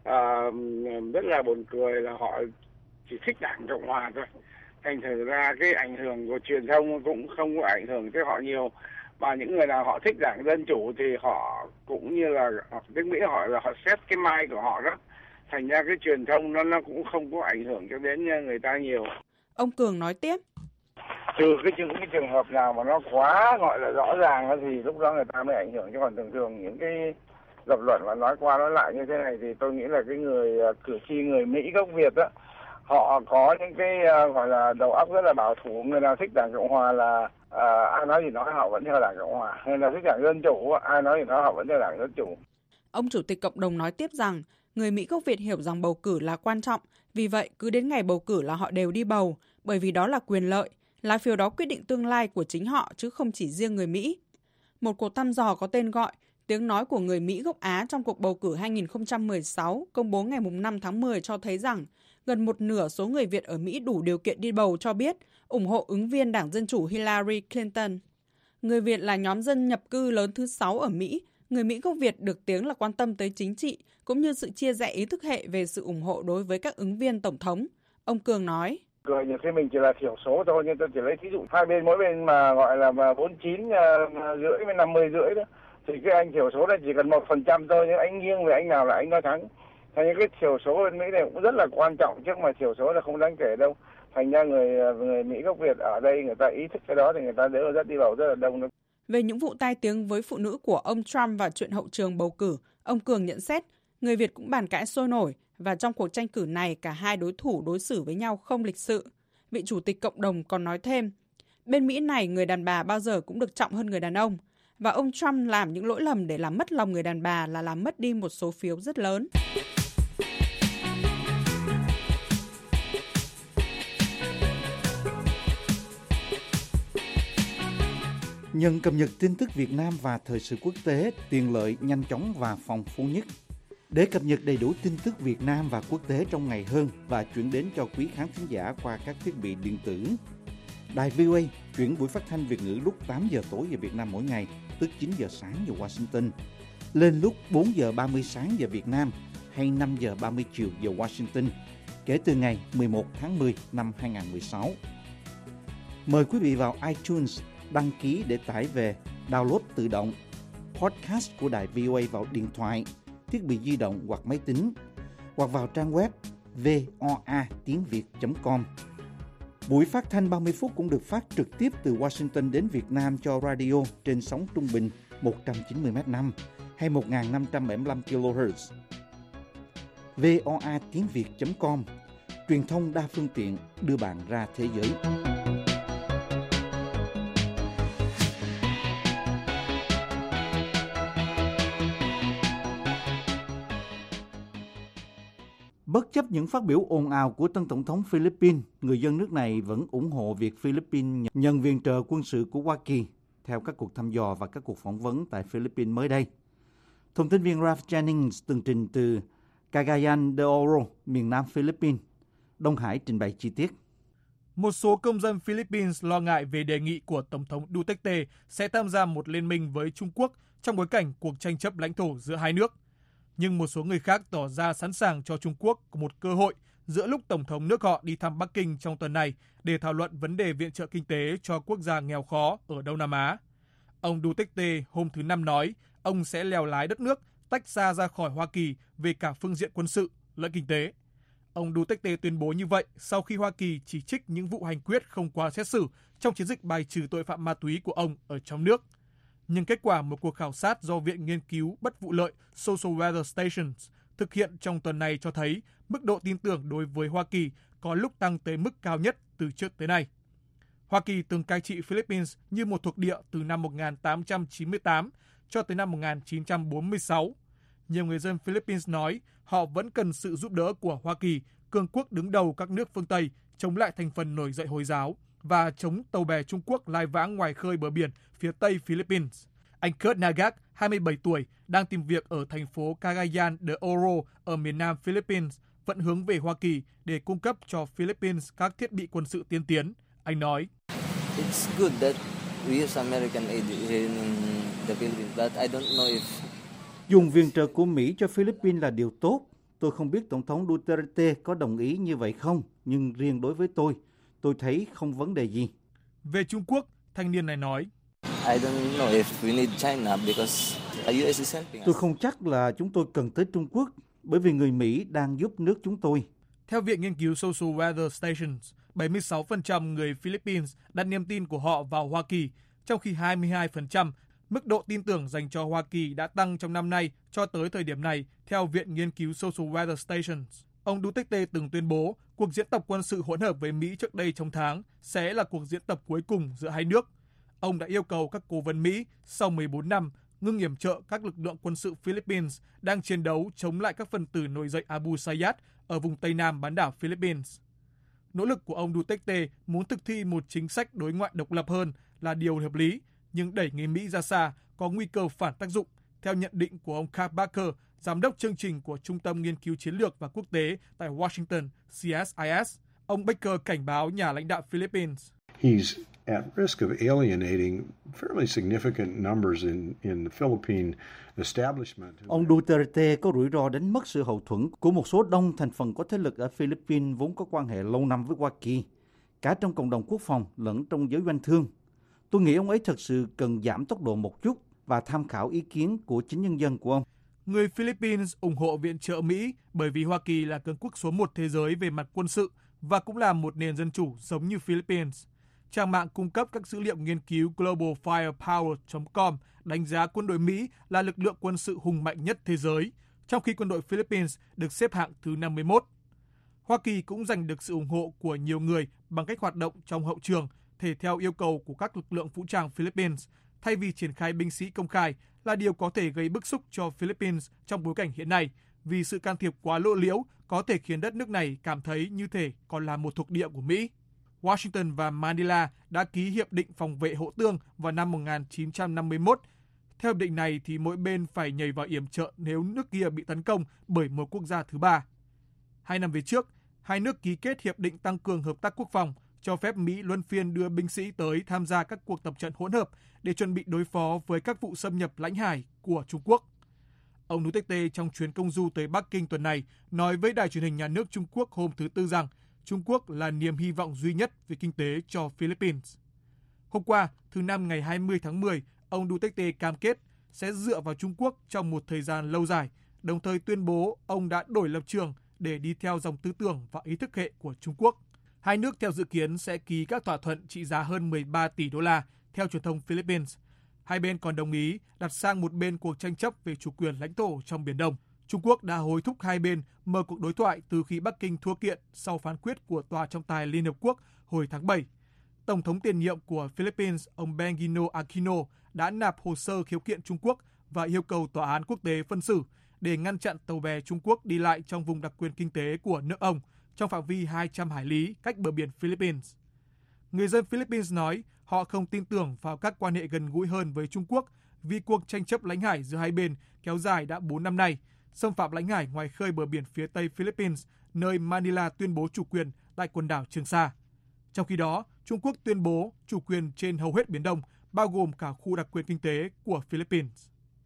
uh, rất là buồn cười là họ chỉ thích Đảng Cộng hòa thôi. Thành thử ra cái ảnh hưởng của truyền thông cũng không có ảnh hưởng tới họ nhiều. Và những người nào họ thích Đảng Dân Chủ thì họ cũng như là tiếng Mỹ hỏi là họ xét cái mai của họ đó. Thành ra cái truyền thông nó nó cũng không có ảnh hưởng cho đến người ta nhiều. Ông Cường nói tiếp. Trừ cái những cái trường hợp nào mà nó quá gọi là rõ ràng thì lúc đó người ta mới ảnh hưởng. Chứ còn thường thường những cái lập luận và nói qua nói lại như thế này thì tôi nghĩ là cái người cử tri người Mỹ gốc Việt đó, họ có những cái uh, gọi là đầu óc rất là bảo thủ. Người nào thích Đảng Cộng hòa là uh, ai nói gì nói họ vẫn theo Đảng Cộng hòa. Người nào thích Đảng Dân Chủ, ai nói gì nói họ vẫn theo Đảng Dân Chủ. Ông Chủ tịch Cộng đồng nói tiếp rằng người Mỹ gốc Việt hiểu rằng bầu cử là quan trọng. Vì vậy, cứ đến ngày bầu cử là họ đều đi bầu, bởi vì đó là quyền lợi. Lá phiếu đó quyết định tương lai của chính họ, chứ không chỉ riêng người Mỹ. Một cuộc thăm dò có tên gọi Tiếng nói của người Mỹ gốc Á trong cuộc bầu cử hai không một sáu công bố ngày năm tháng mười cho thấy rằng gần một nửa số người Việt ở Mỹ đủ điều kiện đi bầu cho biết ủng hộ ứng viên Đảng Dân Chủ Hillary Clinton. Người Việt là nhóm dân nhập cư lớn thứ sáu ở Mỹ. Người Mỹ gốc Việt được tiếng là quan tâm tới chính trị, cũng như sự chia rẽ ý thức hệ về sự ủng hộ đối với các ứng viên tổng thống. Ông Cường nói. Cười nhiều khi mình chỉ là thiểu số thôi, nhưng tôi chỉ lấy thí dụ hai bên, mỗi bên mà gọi là bốn mươi chín rưỡi với năm mươi rưỡi đó. Thì cái anh thiểu số này chỉ cần một phần trăm thôi, nhưng anh nghiêng về anh nào là anh nó thắng. Thành những cái thiểu số bên Mỹ này cũng rất là quan trọng, chứ mà thiểu số là không đáng kể đâu. Thành ra người người Mỹ gốc Việt ở đây người ta ý thức cái đó thì người ta đỡ rất đi bầu rất là đông. Về những vụ tai tiếng với phụ nữ của ông Trump và chuyện hậu trường bầu cử, ông Cường nhận xét người Việt cũng bàn cãi sôi nổi và trong cuộc tranh cử này cả hai đối thủ đối xử với nhau không lịch sự. Vị Chủ tịch Cộng đồng còn nói thêm, bên Mỹ này người đàn bà bao giờ cũng được trọng hơn người đàn ông. Và ông Trump làm những lỗi lầm để làm mất lòng người đàn bà là làm mất đi một số phiếu rất lớn. Nhận cập nhật tin tức Việt Nam và thời sự quốc tế, tiện lợi, nhanh chóng và phong phú nhất. Để cập nhật đầy đủ tin tức Việt Nam và quốc tế trong ngày hơn và chuyển đến cho quý khán thính giả qua các thiết bị điện tử, Đài vê o a chuyển buổi phát thanh Việt ngữ lúc tám giờ tối giờ Việt Nam mỗi ngày, tức chín giờ sáng giờ Washington, lên lúc bốn giờ ba mươi sáng giờ Việt Nam hay năm giờ ba mươi chiều giờ Washington, kể từ ngày mười một tháng mười năm hai nghìn không trăm mười sáu. Mời quý vị vào iTunes đăng ký để tải về, download tự động podcast của Đài vê o a vào điện thoại, thiết bị di động hoặc máy tính, hoặc vào trang web voa tiếng việt chấm com. Buổi phát thanh ba mươi phút cũng được phát trực tiếp từ Washington đến Việt Nam cho radio trên sóng trung bình một trăm chín mươi mét năm hay một nghìn năm trăm bảy mươi lăm ki lô héc. voa tiếng việt chấm com, truyền thông đa phương tiện đưa bạn ra thế giới. Bất chấp những phát biểu ồn ào của tân tổng thống Philippines, người dân nước này vẫn ủng hộ việc Philippines nhận viện trợ quân sự của Hoa Kỳ, theo các cuộc thăm dò và các cuộc phỏng vấn tại Philippines mới đây. Thông tin viên Ralph Jennings tường trình từ Cagayan de Oro, miền nam Philippines. Đông Hải trình bày chi tiết. Một số công dân Philippines lo ngại về đề nghị của Tổng thống Duterte sẽ tham gia một liên minh với Trung Quốc trong bối cảnh cuộc tranh chấp lãnh thổ giữa hai nước. Nhưng một số người khác tỏ ra sẵn sàng cho Trung Quốc một cơ hội giữa lúc Tổng thống nước họ đi thăm Bắc Kinh trong tuần này để thảo luận vấn đề viện trợ kinh tế cho quốc gia nghèo khó ở Đông Nam Á. Ông Duterte hôm thứ Năm nói ông sẽ lèo lái đất nước tách xa ra khỏi Hoa Kỳ về cả phương diện quân sự lẫn kinh tế. Ông Duterte tuyên bố như vậy sau khi Hoa Kỳ chỉ trích những vụ hành quyết không qua xét xử trong chiến dịch bài trừ tội phạm ma túy của ông ở trong nước. Nhưng kết quả một cuộc khảo sát do Viện Nghiên cứu Bất vụ lợi Social Weather Stations thực hiện trong tuần này cho thấy mức độ tin tưởng đối với Hoa Kỳ có lúc tăng tới mức cao nhất từ trước tới nay. Hoa Kỳ từng cai trị Philippines như một thuộc địa từ năm một nghìn tám trăm chín mươi tám cho tới năm một nghìn chín trăm bốn mươi sáu. Nhiều người dân Philippines nói họ vẫn cần sự giúp đỡ của Hoa Kỳ, cường quốc đứng đầu các nước phương Tây, chống lại thành phần nổi dậy Hồi giáo và chống tàu bè Trung Quốc lai vãng ngoài khơi bờ biển phía Tây Philippines. Anh Kurt Nagak, hai mươi bảy tuổi, đang tìm việc ở thành phố Cagayan de Oro ở miền nam Philippines, vẫn hướng về Hoa Kỳ để cung cấp cho Philippines các thiết bị quân sự tiên tiến. Anh nói, It's good that we use American aid in the Philippines, but I don't know if... Dùng viện trợ của Mỹ cho Philippines là điều tốt. Tôi không biết Tổng thống Duterte có đồng ý như vậy không, nhưng riêng đối với tôi, tôi thấy không vấn đề gì. Về Trung Quốc, thanh niên này nói, I don't know if we need China because U S is helping us. Tôi không chắc là chúng tôi cần tới Trung Quốc, bởi vì người Mỹ đang giúp nước chúng tôi. Theo Viện Nghiên cứu Social Weather Stations, bảy mươi sáu phần trăm người Philippines đặt niềm tin của họ vào Hoa Kỳ, trong khi hai mươi hai phần trăm mức độ tin tưởng dành cho Hoa Kỳ đã tăng trong năm nay cho tới thời điểm này, theo Viện Nghiên cứu Social Weather Stations. Ông Duterte từng tuyên bố cuộc diễn tập quân sự hỗn hợp với Mỹ trước đây trong tháng sẽ là cuộc diễn tập cuối cùng giữa hai nước. Ông đã yêu cầu các cố vấn Mỹ sau mười bốn năm ngưng yểm trợ các lực lượng quân sự Philippines đang chiến đấu chống lại các phần tử nổi dậy Abu Sayyaf ở vùng Tây Nam bán đảo Philippines. Nỗ lực của ông Duterte muốn thực thi một chính sách đối ngoại độc lập hơn là điều hợp lý, nhưng đẩy người Mỹ ra xa có nguy cơ phản tác dụng, theo nhận định của ông Carl Baker, giám đốc chương trình của Trung tâm Nghiên cứu Chiến lược và Quốc tế tại Washington, C S I S. Ông Baker cảnh báo nhà lãnh đạo Philippines. He's at risk of alienating fairly significant numbers in, in the Philippine establishment. Ông Duterte có rủi ro đánh mất sự hậu thuẫn của một số đông thành phần có thế lực ở Philippines vốn có quan hệ lâu năm với Hoa Kỳ, cả trong cộng đồng quốc phòng lẫn trong giới doanh thương. Tôi nghĩ ông ấy thật sự cần giảm tốc độ một chút và tham khảo ý kiến của chính nhân dân của ông. Người Philippines ủng hộ viện trợ Mỹ bởi vì Hoa Kỳ là cường quốc số một thế giới về mặt quân sự và cũng là một nền dân chủ giống như Philippines. Trang mạng cung cấp các dữ liệu nghiên cứu global firepower chấm com đánh giá quân đội Mỹ là lực lượng quân sự hùng mạnh nhất thế giới, trong khi quân đội Philippines được xếp hạng thứ năm mươi mốt. Hoa Kỳ cũng giành được sự ủng hộ của nhiều người bằng cách hoạt động trong hậu trường, thể theo yêu cầu của các lực lượng vũ trang Philippines, thay vì triển khai binh sĩ công khai là điều có thể gây bức xúc cho Philippines trong bối cảnh hiện nay, vì sự can thiệp quá lộ liễu có thể khiến đất nước này cảm thấy như thể còn là một thuộc địa của Mỹ. Washington và Manila đã ký Hiệp định Phòng vệ Hỗ tương vào năm một nghìn chín trăm năm mươi mốt. Theo hiệp định này thì mỗi bên phải nhảy vào yểm trợ nếu nước kia bị tấn công bởi một quốc gia thứ ba. Hai năm về trước, hai nước ký kết Hiệp định Tăng cường Hợp tác Quốc phòng, cho phép Mỹ luân phiên đưa binh sĩ tới tham gia các cuộc tập trận hỗn hợp để chuẩn bị đối phó với các vụ xâm nhập lãnh hải của Trung Quốc. Ông Duterte trong chuyến công du tới Bắc Kinh tuần này nói với đài truyền hình nhà nước Trung Quốc hôm thứ Tư rằng Trung Quốc là niềm hy vọng duy nhất về kinh tế cho Philippines. Hôm qua, thứ Năm ngày hai mươi tháng mười, ông Duterte cam kết sẽ dựa vào Trung Quốc trong một thời gian lâu dài, đồng thời tuyên bố ông đã đổi lập trường để đi theo dòng tư tưởng và ý thức hệ của Trung Quốc. Hai nước theo dự kiến sẽ ký các thỏa thuận trị giá hơn mười ba tỷ đô la, theo truyền thông Philippines. Hai bên còn đồng ý đặt sang một bên cuộc tranh chấp về chủ quyền lãnh thổ trong Biển Đông. Trung Quốc đã hối thúc hai bên mở cuộc đối thoại từ khi Bắc Kinh thua kiện sau phán quyết của Tòa trọng tài Liên Hợp Quốc hồi tháng bảy. Tổng thống tiền nhiệm của Philippines, ông Benigno Aquino, đã nộp hồ sơ khiếu kiện Trung Quốc và yêu cầu Tòa án quốc tế phân xử để ngăn chặn tàu bè Trung Quốc đi lại trong vùng đặc quyền kinh tế của nước ông trong phạm vi hai trăm hải lý cách bờ biển Philippines. Người dân Philippines nói họ không tin tưởng vào các quan hệ gần gũi hơn với Trung Quốc vì cuộc tranh chấp lãnh hải giữa hai bên kéo dài đã bốn năm nay, xâm phạm lãnh hải ngoài khơi bờ biển phía tây Philippines, nơi Manila tuyên bố chủ quyền tại quần đảo Trường Sa. Trong khi đó, Trung Quốc tuyên bố chủ quyền trên hầu hết Biển Đông, bao gồm cả khu đặc quyền kinh tế của Philippines.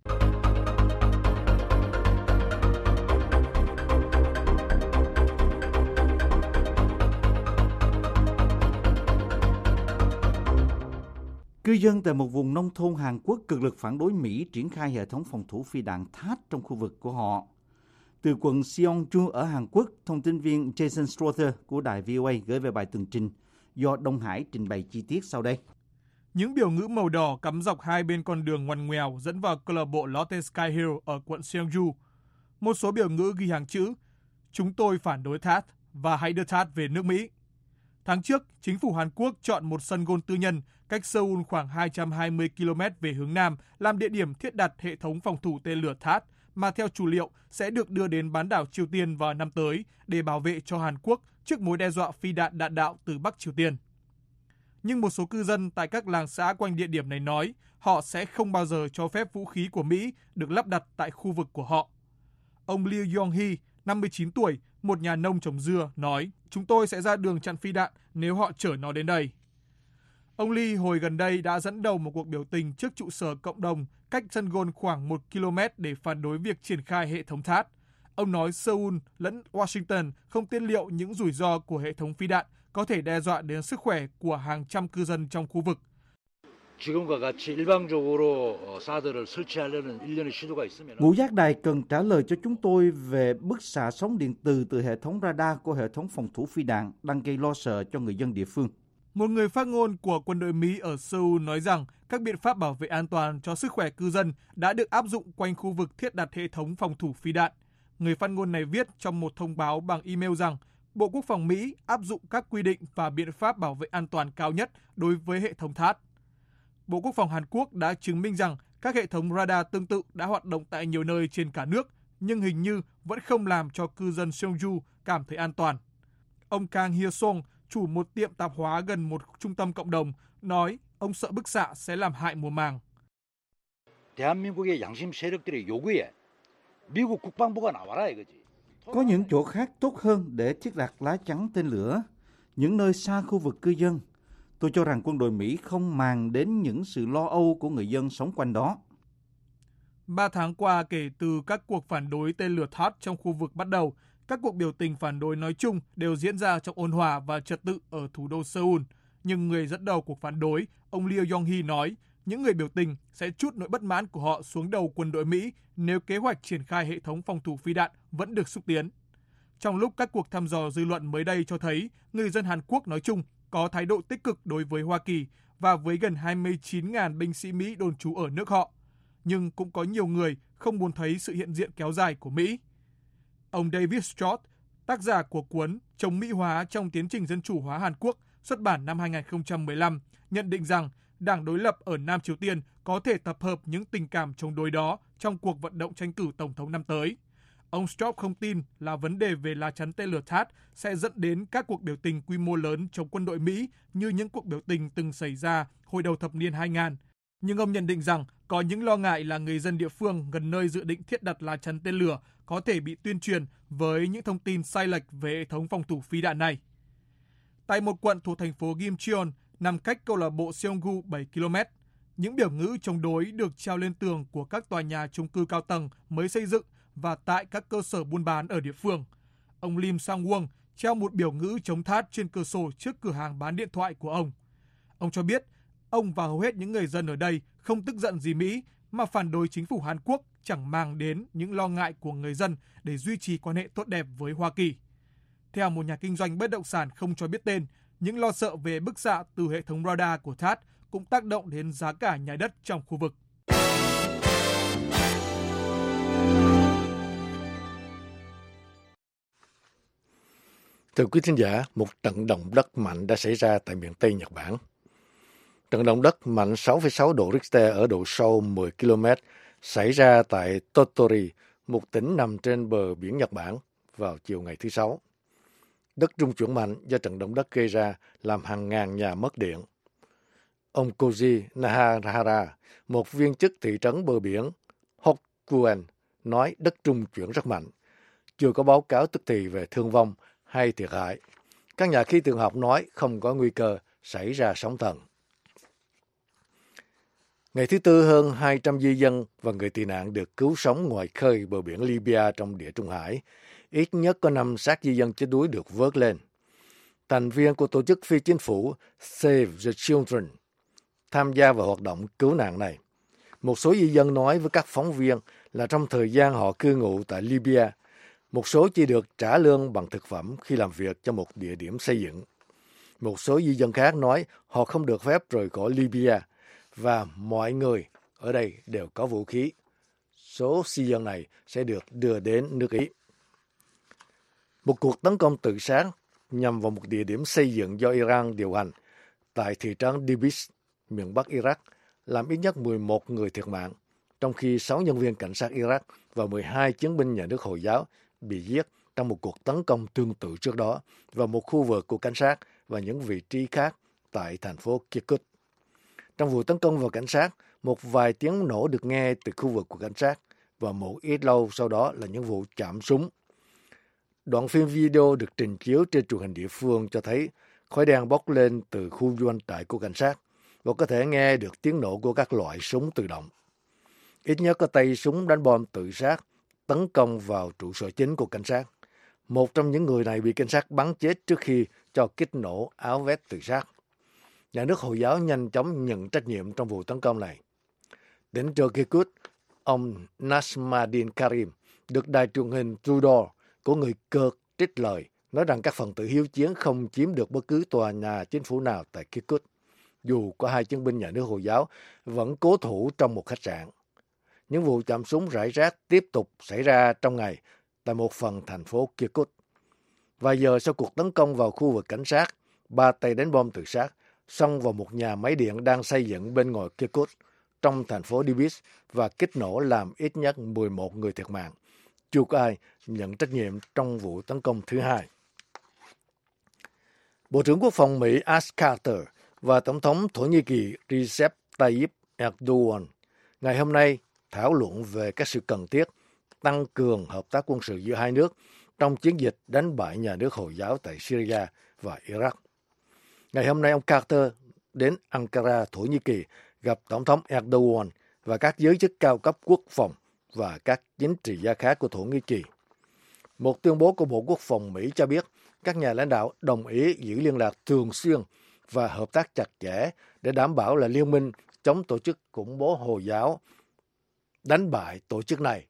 Cư dân tại một vùng nông thôn Hàn Quốc cực lực phản đối Mỹ triển khai hệ thống phòng thủ phi đạn thát trong khu vực của họ. Từ quận Seongju ở Hàn Quốc, thông tin viên Jason Strother của đài vê o a gửi về bài tường trình do Đông Hải trình bày chi tiết sau đây. Những biểu ngữ màu đỏ cắm dọc hai bên con đường ngoằn ngoèo dẫn vào câu lạc bộ Lotte Sky Hill ở quận Seongju. Một số biểu ngữ ghi hàng chữ "Chúng tôi phản đối thát" và "Hãy đưa thát về nước Mỹ". Tháng trước, chính phủ Hàn Quốc chọn một sân golf tư nhân cách Seoul khoảng hai trăm hai mươi ki lô mét về hướng Nam làm địa điểm thiết đặt hệ thống phòng thủ tên lửa thát mà theo chủ liệu sẽ được đưa đến bán đảo Triều Tiên vào năm tới để bảo vệ cho Hàn Quốc trước mối đe dọa phi đạn đạn đạo từ Bắc Triều Tiên. Nhưng một số cư dân tại các làng xã quanh địa điểm này nói họ sẽ không bao giờ cho phép vũ khí của Mỹ được lắp đặt tại khu vực của họ. Ông Lee Yong-hee, năm mươi chín tuổi, một nhà nông trồng dưa, nói chúng tôi sẽ ra đường chặn phi đạn nếu họ chở nó đến đây. Ông Lee hồi gần đây đã dẫn đầu một cuộc biểu tình trước trụ sở cộng đồng cách sân golf khoảng một ki lô mét để phản đối việc triển khai hệ thống thát. Ông nói Seoul lẫn Washington không tiên liệu những rủi ro của hệ thống phi đạn có thể đe dọa đến sức khỏe của hàng trăm cư dân trong khu vực. Ngũ giác đài cần trả lời cho chúng tôi về bức xạ sóng điện từ từ hệ thống radar của hệ thống phòng thủ phi đạn đang gây lo sợ cho người dân địa phương. Một người phát ngôn của quân đội Mỹ ở Seoul nói rằng các biện pháp bảo vệ an toàn cho sức khỏe cư dân đã được áp dụng quanh khu vực thiết đặt hệ thống phòng thủ phi đạn. Người phát ngôn này viết trong một thông báo bằng email rằng Bộ Quốc phòng Mỹ áp dụng các quy định và biện pháp bảo vệ an toàn cao nhất đối với hệ thống thát. Bộ Quốc phòng Hàn Quốc đã chứng minh rằng các hệ thống radar tương tự đã hoạt động tại nhiều nơi trên cả nước, nhưng hình như vẫn không làm cho cư dân Seongju cảm thấy an toàn. Ông Kang Hye-song, chủ một tiệm tạp hóa gần một trung tâm cộng đồng, nói ông sợ bức xạ sẽ làm hại mùa màng. Có những chỗ khác tốt hơn để thiết đặt lá chắn tên lửa, những nơi xa khu vực cư dân. Tôi cho rằng quân đội Mỹ không màng đến những sự lo âu của người dân sống quanh đó. Ba tháng qua kể từ các cuộc phản đối tên lửa thát trong khu vực bắt đầu, các cuộc biểu tình phản đối nói chung đều diễn ra trong ôn hòa và trật tự ở thủ đô Seoul. Nhưng người dẫn đầu cuộc phản đối, ông Lee Yong-hee nói, những người biểu tình sẽ trút nỗi bất mãn của họ xuống đầu quân đội Mỹ nếu kế hoạch triển khai hệ thống phòng thủ phi đạn vẫn được xúc tiến. Trong lúc các cuộc thăm dò dư luận mới đây cho thấy người dân Hàn Quốc nói chung có thái độ tích cực đối với Hoa Kỳ và với gần hai mươi chín nghìn binh sĩ Mỹ đồn trú ở nước họ. Nhưng cũng có nhiều người không muốn thấy sự hiện diện kéo dài của Mỹ. Ông David Stroud, tác giả của cuốn Chống Mỹ hóa trong tiến trình dân chủ hóa Hàn Quốc, xuất bản năm hai không một lăm, nhận định rằng đảng đối lập ở Nam Triều Tiên có thể tập hợp những tình cảm chống đối đó trong cuộc vận động tranh cử tổng thống năm tới. Ông Stroud không tin là vấn đề về lá chắn tên lửa thát sẽ dẫn đến các cuộc biểu tình quy mô lớn chống quân đội Mỹ như những cuộc biểu tình từng xảy ra hồi đầu thập niên hai nghìn. Nhưng ông nhận định rằng có những lo ngại là người dân địa phương gần nơi dự định thiết đặt lá chắn tên lửa có thể bị tuyên truyền với những thông tin sai lệch về hệ thống phòng thủ phi đạn này. Tại một quận thuộc thành phố Gimcheon, nằm cách câu lạc bộ Seonggu bảy ki lô mét, những biểu ngữ chống đối được treo lên tường của các tòa nhà chung cư cao tầng mới xây dựng và tại các cơ sở buôn bán ở địa phương. Ông Lim Sang-won treo một biểu ngữ chống thát trên cửa sổ trước cửa hàng bán điện thoại của ông. Ông cho biết, ông và hầu hết những người dân ở đây không tức giận gì Mỹ mà phản đối chính phủ Hàn Quốc chẳng mang đến những lo ngại của người dân để duy trì quan hệ tốt đẹp với Hoa Kỳ. Theo một nhà kinh doanh bất động sản không cho biết tên, những lo sợ về bức xạ từ hệ thống radar của thát cũng tác động đến giá cả nhà đất trong khu vực. Thưa quý thính giả, một trận động đất mạnh đã xảy ra tại miền Tây Nhật Bản. Trận động đất mạnh sáu phẩy sáu độ Richter ở độ sâu mười ki lô mét xảy ra tại Tottori, một tỉnh nằm trên bờ biển Nhật Bản, vào chiều ngày thứ Sáu. Đất rung chuyển mạnh do trận động đất gây ra làm hàng ngàn nhà mất điện. Ông Koji Nahara, một viên chức thị trấn bờ biển Hokkuen, nói đất rung chuyển rất mạnh. Chưa có báo cáo tức thì về thương vong hay thiệt hại. Các nhà khí tượng học nói không có nguy cơ xảy ra sóng thần. Ngày thứ Tư, hơn hai trăm di dân và người tị nạn được cứu sống ngoài khơi bờ biển Libya trong Địa Trung Hải. Ít nhất có năm xác di dân chết đuối được vớt lên. Thành viên của tổ chức phi chính phủ Save the Children tham gia vào hoạt động cứu nạn này. Một số di dân nói với các phóng viên là trong thời gian họ cư ngụ tại Libya, một số chỉ được trả lương bằng thực phẩm khi làm việc cho một địa điểm xây dựng. Một số di dân khác nói họ không được phép rời khỏi Libya và mọi người ở đây đều có vũ khí. Số di dân này sẽ được đưa đến nước Ý. Một cuộc tấn công tự sát nhằm vào một địa điểm xây dựng do Iran điều hành tại thị trấn Dibis, miền Bắc Iraq, làm ít nhất mười một người thiệt mạng, trong khi sáu nhân viên cảnh sát Iraq và mười hai chiến binh nhà nước Hồi giáo bị giết trong một cuộc tấn công tương tự trước đó vào một khu vực của cảnh sát và những vị trí khác tại thành phố Kirkuk. Trong vụ tấn công vào cảnh sát, một vài tiếng nổ được nghe từ khu vực của cảnh sát và một ít lâu sau đó là những vụ chạm súng. Đoạn phim video được trình chiếu trên truyền hình địa phương cho thấy khói đen bốc lên từ khu doanh trại của cảnh sát và có thể nghe được tiếng nổ của các loại súng tự động. Ít nhất có tay súng đánh bom tự sát tấn công vào trụ sở chính của cảnh sát. Một trong những người này bị cảnh sát bắn chết trước khi cho kích nổ áo vest tự sát. Nhà nước Hồi giáo nhanh chóng nhận trách nhiệm trong vụ tấn công này. Đến trưa Kirkuk, ông Nasmaddin Karim được đài truyền hình Tudor của người Kurd trích lời nói rằng các phần tử hiếu chiến không chiếm được bất cứ tòa nhà chính phủ nào tại Kirkuk, dù có hai chiến binh nhà nước Hồi giáo vẫn cố thủ trong một khách sạn. Những vụ chạm súng rải rác tiếp tục xảy ra trong ngày tại một phần thành phố Kirkuk. Vài giờ sau cuộc tấn công vào khu vực cảnh sát, ba tay đánh bom tự sát xông vào một nhà máy điện đang xây dựng bên ngoài Kirkuk trong thành phố Dibis và kích nổ làm ít nhất mười một người thiệt mạng. Chưa có ai nhận trách nhiệm trong vụ tấn công thứ hai. Bộ trưởng Quốc phòng Mỹ Ash Carter và Tổng thống Thổ Nhĩ Kỳ Recep Tayyip Erdogan ngày hôm nay thảo luận về các sự cần thiết tăng cường hợp tác quân sự giữa hai nước trong chiến dịch đánh bại nhà nước Hồi giáo tại Syria và Iraq. Ngày hôm nay, ông Carter đến Ankara, Thổ Nhĩ Kỳ, gặp Tổng thống Erdogan và các giới chức cao cấp quốc phòng và các chính trị gia khác của Thổ Nhĩ Kỳ. Một tuyên bố của Bộ Quốc phòng Mỹ cho biết các nhà lãnh đạo đồng ý giữ liên lạc thường xuyên và hợp tác chặt chẽ để đảm bảo là liên minh chống tổ chức khủng bố Hồi giáo đánh bại tổ chức này.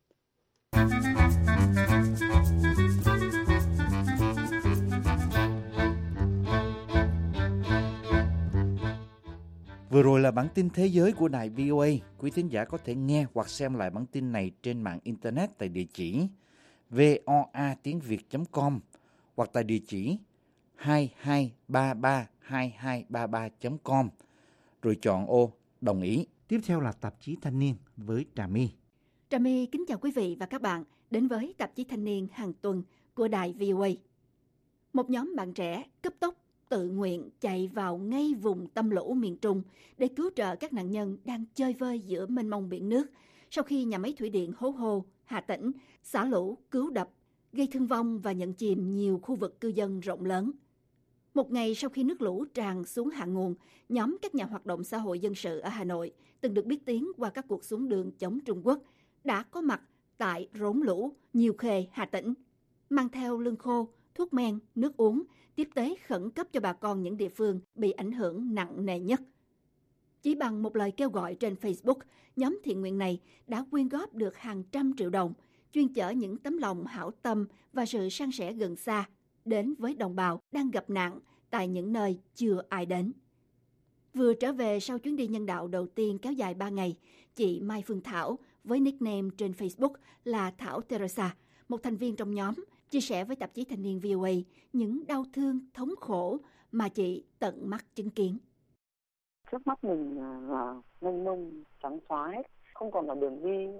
Vừa rồi là bản tin thế giới của đài vê o a. Quý thính giả có thể nghe hoặc xem lại bản tin này trên mạng Internet tại địa chỉ voa tiếng việt chấm com hoặc tại địa chỉ hai hai ba ba hai hai ba ba chấm com rồi chọn ô đồng ý. Tiếp theo là tạp chí Thanh niên với Trà My. Trà My kính chào quý vị và các bạn đến với tạp chí Thanh niên hàng tuần của đài vê o a. Một nhóm bạn trẻ cấp tốc tự nguyện chạy vào ngay vùng tâm lũ miền Trung để cứu trợ các nạn nhân đang chơi vơi giữa mênh mông biển nước sau khi nhà máy thủy điện Hố Hô, Hà Tĩnh xả lũ cứu đập, gây thương vong và nhận chìm nhiều khu vực cư dân rộng lớn. Một ngày sau khi nước lũ tràn xuống hạ nguồn, nhóm các nhà hoạt động xã hội dân sự ở Hà Nội, từng được biết tiếng qua các cuộc xuống đường chống Trung Quốc, đã có mặt tại rốn lũ, Nhiều Khê, Hà Tĩnh, mang theo lương khô, thuốc men, nước uống, tiếp tế khẩn cấp cho bà con những địa phương bị ảnh hưởng nặng nề nhất. Chỉ bằng một lời kêu gọi trên Facebook, nhóm thiện nguyện này đã quyên góp được hàng trăm triệu đồng, chuyên chở những tấm lòng hảo tâm và sự san sẻ gần xa đến với đồng bào đang gặp nạn tại những nơi chưa ai đến. Vừa trở về sau chuyến đi nhân đạo đầu tiên kéo dài ba ngày, chị Mai Phương Thảo với nickname trên Facebook là Thảo Teresa, một thành viên trong nhóm, chia sẻ với tạp chí Thanh niên vê o a những đau thương, thống khổ mà chị tận mắt chứng kiến. Trước mắt mình là mênh mông trắng xóa hết, không còn là đường đi nữa,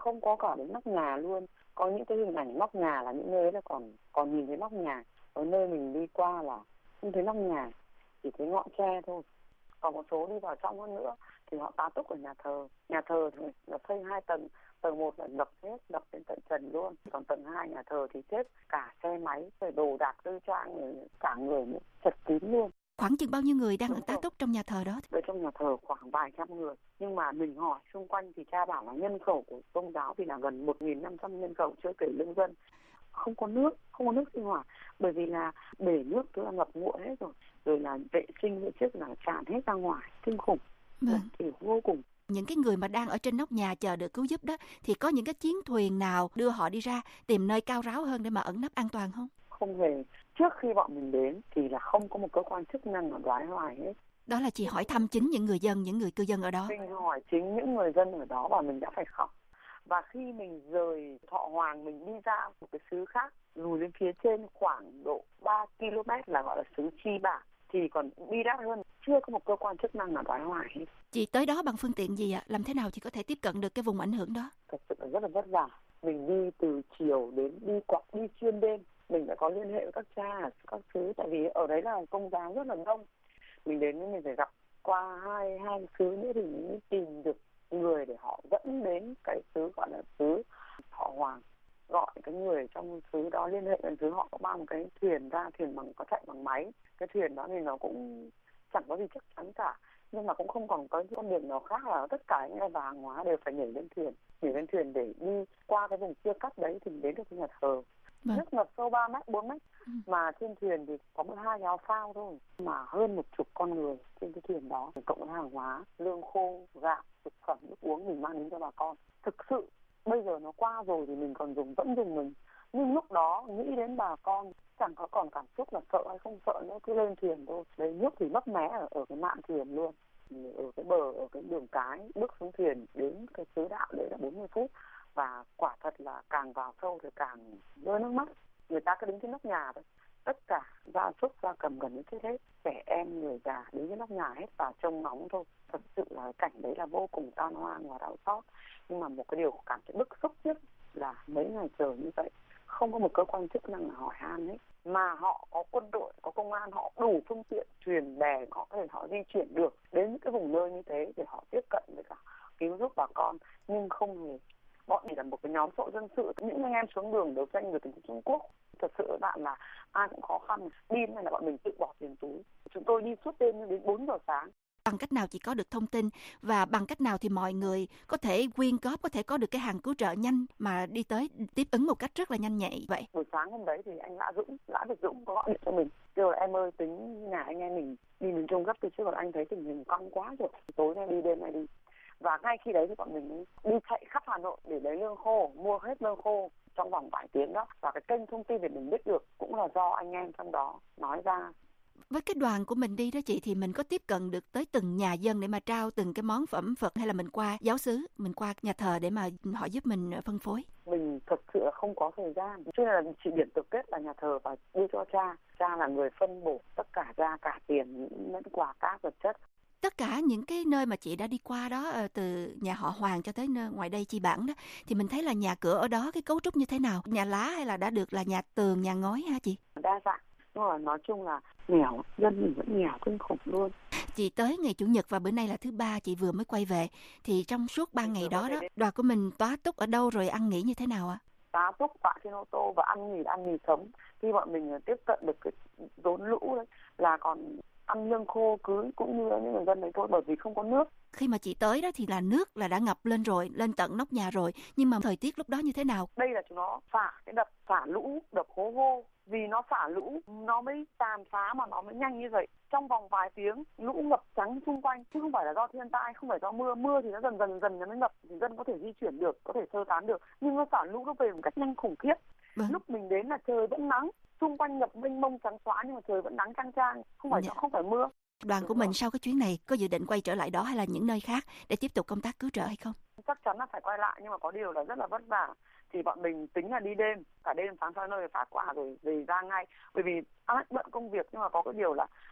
không có cả đến nóc nhà luôn. Có những cái hình ảnh nóc nhà là những nơi là còn còn nhìn thấy nóc nhà. Ở nơi mình đi qua là không thấy nóc nhà, chỉ thấy ngọn tre thôi. Còn một số đi vào trong hơn nữa thì họ tá túc ở nhà thờ. Nhà thờ thì là xây hai tầng, tầng một là ngập hết, ngập đến tận trần luôn. Còn tầng hai nhà thờ thì chết cả xe máy, rồi đồ đạc tư trang, cả người chật kín luôn. Khoảng chừng bao nhiêu người đang ở tá túc trong nhà thờ đó? Ở trong nhà thờ khoảng vài trăm người. Nhưng mà mình hỏi xung quanh thì cha bảo là nhân khẩu của Công giáo thì là gần một nghìn năm trăm nhân khẩu, chưa kể lương dân. Không có nước, không có nước sinh hoạt. Bởi vì là bể nước cứ là ngập ngụa hết rồi. Rồi là vệ sinh vệ trước là tràn hết ra ngoài, kinh khủng. Vâng. Thì vô cùng. Những cái người mà đang ở trên nóc nhà chờ được cứu giúp đó, thì có những cái chiến thuyền nào đưa họ đi ra tìm nơi cao ráo hơn để mà ẩn nấp an toàn không? Không hề. Trước khi bọn mình đến thì là không có một cơ quan chức năng nào đoái hoài hết. Đó là chị hỏi thăm chính những người dân, những người cư dân ở đó. Mình hỏi chính những người dân ở đó và mình đã phải khóc. Và khi mình rời Thọ Hoàng, mình đi ra một cái xứ khác, lùi lên phía trên khoảng độ ba ki lô mét là gọi là xứ Chi Bảng, thì còn đi đắt hơn, chưa có một cơ quan chức năng nào đoái hoài hết. Chị tới đó bằng phương tiện gì ạ? Làm thế nào chị có thể tiếp cận được cái vùng ảnh hưởng đó? Thật sự là rất là vất vả. Mình đi từ chiều đến đi quãng đi xuyên đêm. Mình đã có liên hệ với các cha, các thứ, tại vì ở đấy là Công giáo rất là đông. Mình đến mình phải gặp qua hai hai xứ nữa thì mình mới tìm được người để họ dẫn đến cái xứ gọi là xứ Thọ Hoàng. Gọi cái người trong xứ đó liên hệ với xứ họ có mang một cái thuyền ra, thuyền bằng có chạy bằng máy. Cái thuyền đó thì nó cũng chẳng có gì chắc chắn cả, nhưng mà cũng không còn có con đường nào khác là tất cả những cái hàng hóa đều phải nhảy lên thuyền, nhảy lên thuyền để đi qua cái vùng chia cắt đấy thì đến được cái nhà thờ. Vâng. Nước ngập sâu ba mét, bốn mét, ừ. Mà trên thuyền thì có một hai áo phao thôi, mà hơn một chục con người trên cái thuyền đó, cộng với hàng hóa, lương khô, gạo, thực phẩm, nước uống mình mang đến cho bà con. Thực sự bây giờ nó qua rồi thì mình còn dùng, vẫn dùng mình, nhưng lúc đó nghĩ đến bà con chẳng có còn cảm xúc là sợ hay không sợ nữa, cứ lên thuyền thôi. Đấy, nước thì mấp mé ở, ở cái mạn thuyền luôn, ở cái bờ, ở cái đường cái, bước xuống thuyền đến cái xứ đạo đấy là bốn mươi phút. Và quả thật là càng vào sâu thì càng rơi nước mắt. Người ta cứ đứng trên nóc nhà thôi, tất cả gia súc gia cầm gần như chết hết, trẻ em người già đứng trên nóc nhà hết và trông ngóng thôi. Thật sự là cảnh đấy là vô cùng tan hoang và đau xót. Nhưng mà một cái điều cảm thấy bức xúc nhất là mấy ngày chờ như vậy, không có một cơ quan chức năng nào hỏi han hết, mà họ có quân đội, có công an, họ đủ phương tiện thuyền bè, họ có thể họ di chuyển được đến những cái vùng nơi như thế để họ tiếp cận với cả cứu giúp bà con, nhưng không hề. Bọn chỉ là một cái nhóm tội dân sự, những anh em xuống đường đấu tranh với tình Trung Quốc. Thật sự các bạn là ai cũng khó khăn, đi này là bọn mình tự bỏ tiền túi. Chúng tôi đi suốt đêm đến bốn giờ sáng. Bằng cách nào chỉ có được thông tin và bằng cách nào thì mọi người có thể quyên góp, có thể có được cái hàng cứu trợ nhanh mà đi tới tiếp ứng một cách rất là nhanh nhạy vậy? Buổi sáng hôm đấy thì anh Lã Dũng, Lã Việt Dũng có gọi điện cho mình, kêu là em ơi tính nhà anh em mình đi miền Trung gấp từ chứ còn anh thấy tình hình căng quá rồi, tối nay đi đêm nay đi. Và ngay khi đấy thì bọn mình đi chạy khắp Hà Nội để lấy lương khô, mua hết lương khô trong vòng vài tiếng đó. Và cái kênh thông tin để mình biết được cũng là do anh em trong đó nói ra. Với cái đoàn của mình đi đó chị, thì mình có tiếp cận được tới từng nhà dân để mà trao từng cái món phẩm Phật, hay là mình qua giáo xứ, mình qua nhà thờ để mà họ giúp mình phân phối? Mình thật sự là không có thời gian, cho nên là chị điện tập kết là nhà thờ và đưa cho cha. Cha là người phân bổ tất cả ra, cả tiền, những quà cáp vật chất. Tất cả những cái nơi mà chị đã đi qua đó, từ nhà họ Hoàng cho tới nơi ngoài đây Chi Bảng đó, thì mình thấy là nhà cửa ở đó cái cấu trúc như thế nào? Nhà lá hay là đã được là nhà tường, nhà ngói hả chị? Đa dạng, nhưng mà nói chung là nghèo, dân mình vẫn nghèo kinh khủng luôn. Chị tới ngày Chủ nhật và bữa nay là thứ ba, chị vừa mới quay về. Thì trong suốt ba ngày đó đó, đoàn của mình tá túc ở đâu rồi ăn nghỉ như thế nào ạ? À? Tá túc tại trên ô tô và ăn nghỉ, ăn mì sống. Khi bọn mình tiếp cận được cái rốn lũ đấy là còn ăn lương khô cưới cũng như những người dân đấy thôi, bởi vì không có nước. Khi mà chị tới đó thì là nước là đã ngập lên rồi, lên tận nóc nhà rồi, nhưng mà thời tiết lúc đó như thế nào? Đây là chúng nó phả cái đập xả lũ, đập hố hô, vì nó xả lũ nó mới tàn phá mà nó mới nhanh như vậy. Trong vòng vài tiếng lũ ngập trắng xung quanh, chứ không phải là do thiên tai, không phải do mưa. Mưa thì nó dần dần dần nó mới ngập thì dân có thể di chuyển được, có thể sơ tán được, nhưng nó xả lũ nó về một cách nhanh khủng khiếp. Vâng. Lúc mình đến là trời vẫn nắng, xung quanh ngập mênh mông trắng xóa nhưng mà trời vẫn nắng chang chang, không phải dạ. không phải mưa. Đoàn của mình sau cái chuyến này có dự định quay trở lại đó hay là những nơi khác để tiếp tục công tác cứu trợ hay không? Chắc chắn là phải quay lại, nhưng mà có điều là rất là vất vả. Thì bọn mình tính là đi đêm, cả đêm sáng soi nơi phát quà rồi về ra ngay. Bởi vì ai bận công việc, nhưng mà có cái điều là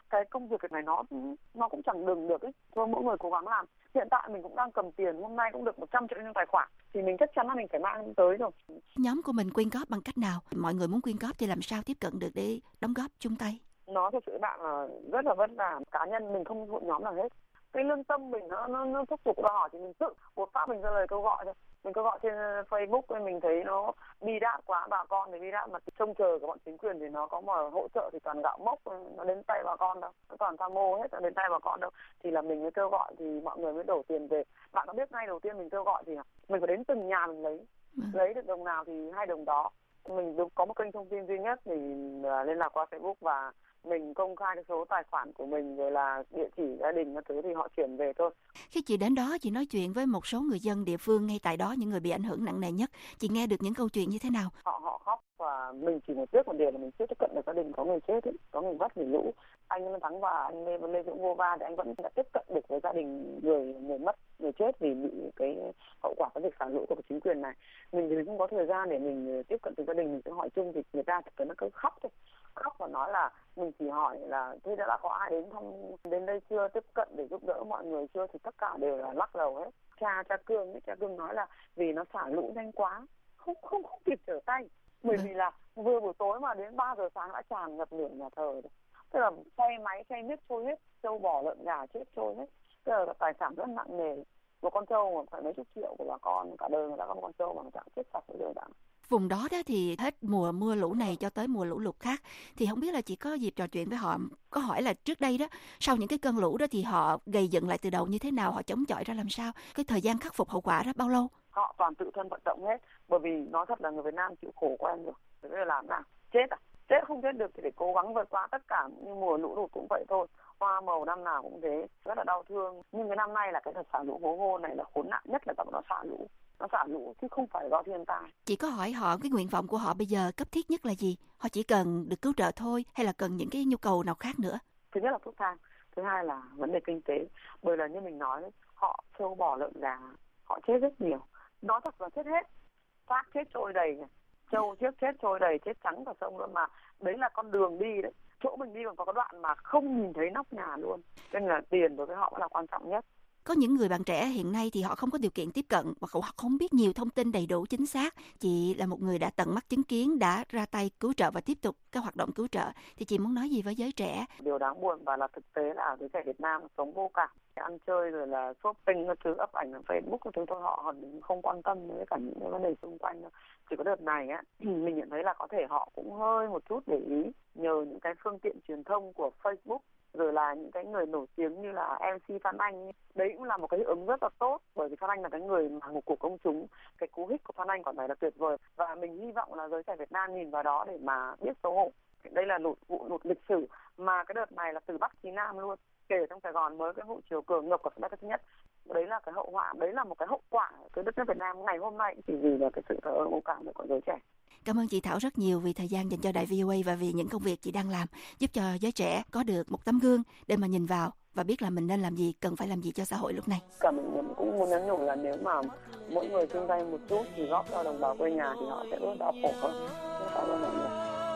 cái công việc này nó nó cũng chẳng đừng được ấy, thôi mỗi người cố gắng làm. Hiện tại mình cũng đang cầm tiền, hôm nay cũng được một trăm triệu trong tài khoản, thì mình chắc chắn là mình phải mang tới rồi. Nhóm của mình quyên góp bằng cách nào? Mọi người muốn quyên góp thì làm sao tiếp cận được để đóng góp chung tay? Nó thực sự bạn là rất là vất vả, cá nhân mình không hội nhóm nào hết. Cái lương tâm mình nó nó nó thúc giục đòi hỏi thì mình tự một phát mình ra lời kêu gọi thôi. Mình kêu gọi trên Facebook, mình thấy nó bi đát quá, bà con thì bi đát mà trông chờ của bọn chính quyền thì nó có mà hỗ trợ thì toàn gạo mốc nó đến tay bà con đâu, nó toàn tham mô hết, nó đến tay bà con đâu, thì là mình mới kêu gọi thì mọi người mới đổ tiền về. Bạn có biết ngay đầu tiên mình kêu gọi thì mình phải đến từng nhà mình lấy, lấy được đồng nào thì hai đồng đó. Mình có một kênh thông tin duy nhất thì liên lạc qua Facebook và mình công khai cái số tài khoản của mình rồi là địa chỉ gia đình các thứ thì họ chuyển về thôi. Khi chị đến đó, chị nói chuyện với một số người dân địa phương ngay tại đó, những người bị ảnh hưởng nặng nề nhất, chị nghe được những câu chuyện như thế nào? Họ họ khóc và mình chỉ một tiếc một điều là mình chưa tiếp cận được gia đình có người chết ấy, có người mất vì lũ. Anh Lê Thắng và anh Lê, Lê Dũng Vô Va thì anh vẫn đã tiếp cận được với gia đình người người mất, người chết vì bị cái hậu quả của việc xả lũ của chính quyền này. Mình thì mình không có thời gian để mình tiếp cận từ gia đình, mình sẽ hỏi chung thì người ta chỉ cần nó cứ khóc thôi. Khóc và nói là mình chỉ hỏi là thế đã có ai đến thăm đến đây chưa, tiếp cận để giúp đỡ mọi người chưa, thì tất cả đều là lắc đầu hết. Cha cha Cương ấy, cha Cương nói là vì nó xả lũ nhanh quá, không không không kịp trở tay, bởi vì là vừa buổi tối mà đến ba giờ sáng đã tràn ngập nửa nhà thờ rồi. Tức là xe máy xe nước trôi hết, trâu bò lợn gà chết trôi hết, tức là tài sản rất nặng nề. Một con trâu mà phải mấy chục triệu của bà con, cả đời người ta có một con trâu mà người ta chết sạch rồi đã. Vùng đó đó thì hết mùa mưa lũ này cho tới mùa lũ lụt khác, thì không biết là chị có dịp trò chuyện với họ, có hỏi là trước đây đó, sau những cái cơn lũ đó thì họ gây dựng lại từ đầu như thế nào, họ chống chọi ra làm sao, cái thời gian khắc phục hậu quả đó bao lâu? Họ toàn tự thân vận động hết, bởi vì nói thật là người Việt Nam chịu khổ quen rồi, bây giờ làm nào? Chết à? Chết không chết được thì để cố gắng vượt qua tất cả, như mùa lũ lụt cũng vậy thôi. Hoa màu năm nào cũng thế, rất là đau thương. Nhưng cái năm nay là cái đợt xả lũ hố hô này là khốn nạn nhất là các nó xả lũ. Nó xả lũ chứ không phải do thiên tai. Chị có hỏi họ cái nguyện vọng của họ bây giờ cấp thiết nhất là gì? Họ chỉ cần được cứu trợ thôi hay là cần những cái nhu cầu nào khác nữa? Thứ nhất là thuốc thang, thứ hai là vấn đề kinh tế. Bởi là như mình nói, họ trâu bò lợn gà, họ chết rất nhiều. Nói thật là chết hết, xác chết trôi đầy, trâu chết chết trôi đầy, chết trắng cả sông luôn mà. Đấy là con đường đi đấy. Chỗ mình đi còn có cái đoạn mà không nhìn thấy nóc nhà luôn. Nên là tiền đối với họ là quan trọng nhất. Có những người bạn trẻ hiện nay thì họ không có điều kiện tiếp cận và họ không biết nhiều thông tin đầy đủ chính xác. Chị là một người đã tận mắt chứng kiến, đã ra tay cứu trợ và tiếp tục các hoạt động cứu trợ, thì chị muốn nói gì với giới trẻ? Điều đáng buồn và là thực tế là giới trẻ Việt Nam sống vô cảm, ăn chơi rồi là shopping các thứ, up ảnh ở Facebook các thứ thôi, họ không quan tâm với cả những cái vấn đề xung quanh. Chỉ có đợt này á, mình nhận thấy là có thể họ cũng hơi một chút để ý nhờ những cái phương tiện truyền thông của Facebook, rồi là những cái người nổi tiếng như là em xê Phan Anh. Đấy cũng là một cái hiệu ứng rất là tốt, bởi vì Phan Anh là cái người mà một cuộc công chúng, cái cú hích của Phan Anh còn phải là tuyệt vời, và mình hy vọng là giới trẻ Việt Nam nhìn vào đó để mà biết xấu hổ. Đây là lụt vụ lụt lịch sử mà cái đợt này là từ Bắc chí Nam luôn, kể trong Sài Gòn mới cái vụ chiều cường ngập ở đất thứ nhất. Đấy là cái hậu họa, đấy là một cái hậu quả cái đất nước Việt Nam ngày hôm nay chỉ vì là cái sự thờ ơ vô cảm của giới trẻ. Cảm ơn chị Thảo rất nhiều vì thời gian dành cho đài vê o a và vì những công việc chị đang làm, giúp cho giới trẻ có được một tấm gương để mà nhìn vào và biết là mình nên làm gì, cần phải làm gì cho xã hội lúc này. Cả mình cũng muốn nhắn nhủ là nếu mà mỗi người chung tay một chút thì góp cho đồng bào quê nhà thì họ sẽ bớt đau khổ hơn. Cảm ơn mọi người.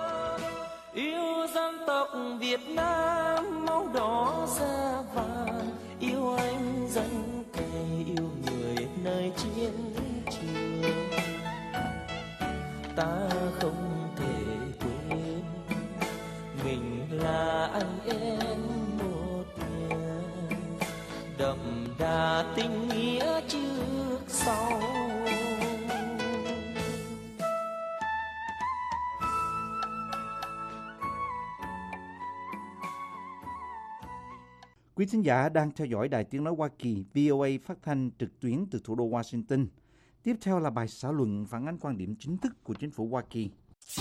Yêu dân tộc Việt Nam máu đỏ da vàng, yêu anh dân cày, yêu người nơi chiến trường. Ta không thể quên mình là anh em một nhà, đậm đà tình nghĩa trước sau. Quý thính giả đang theo dõi Đài Tiếng Nói Hoa Kỳ vê o a phát thanh trực tuyến từ thủ đô Washington. Tiếp theo là bài xã luận phản ánh quan điểm chính thức của chính phủ Hoa Kỳ.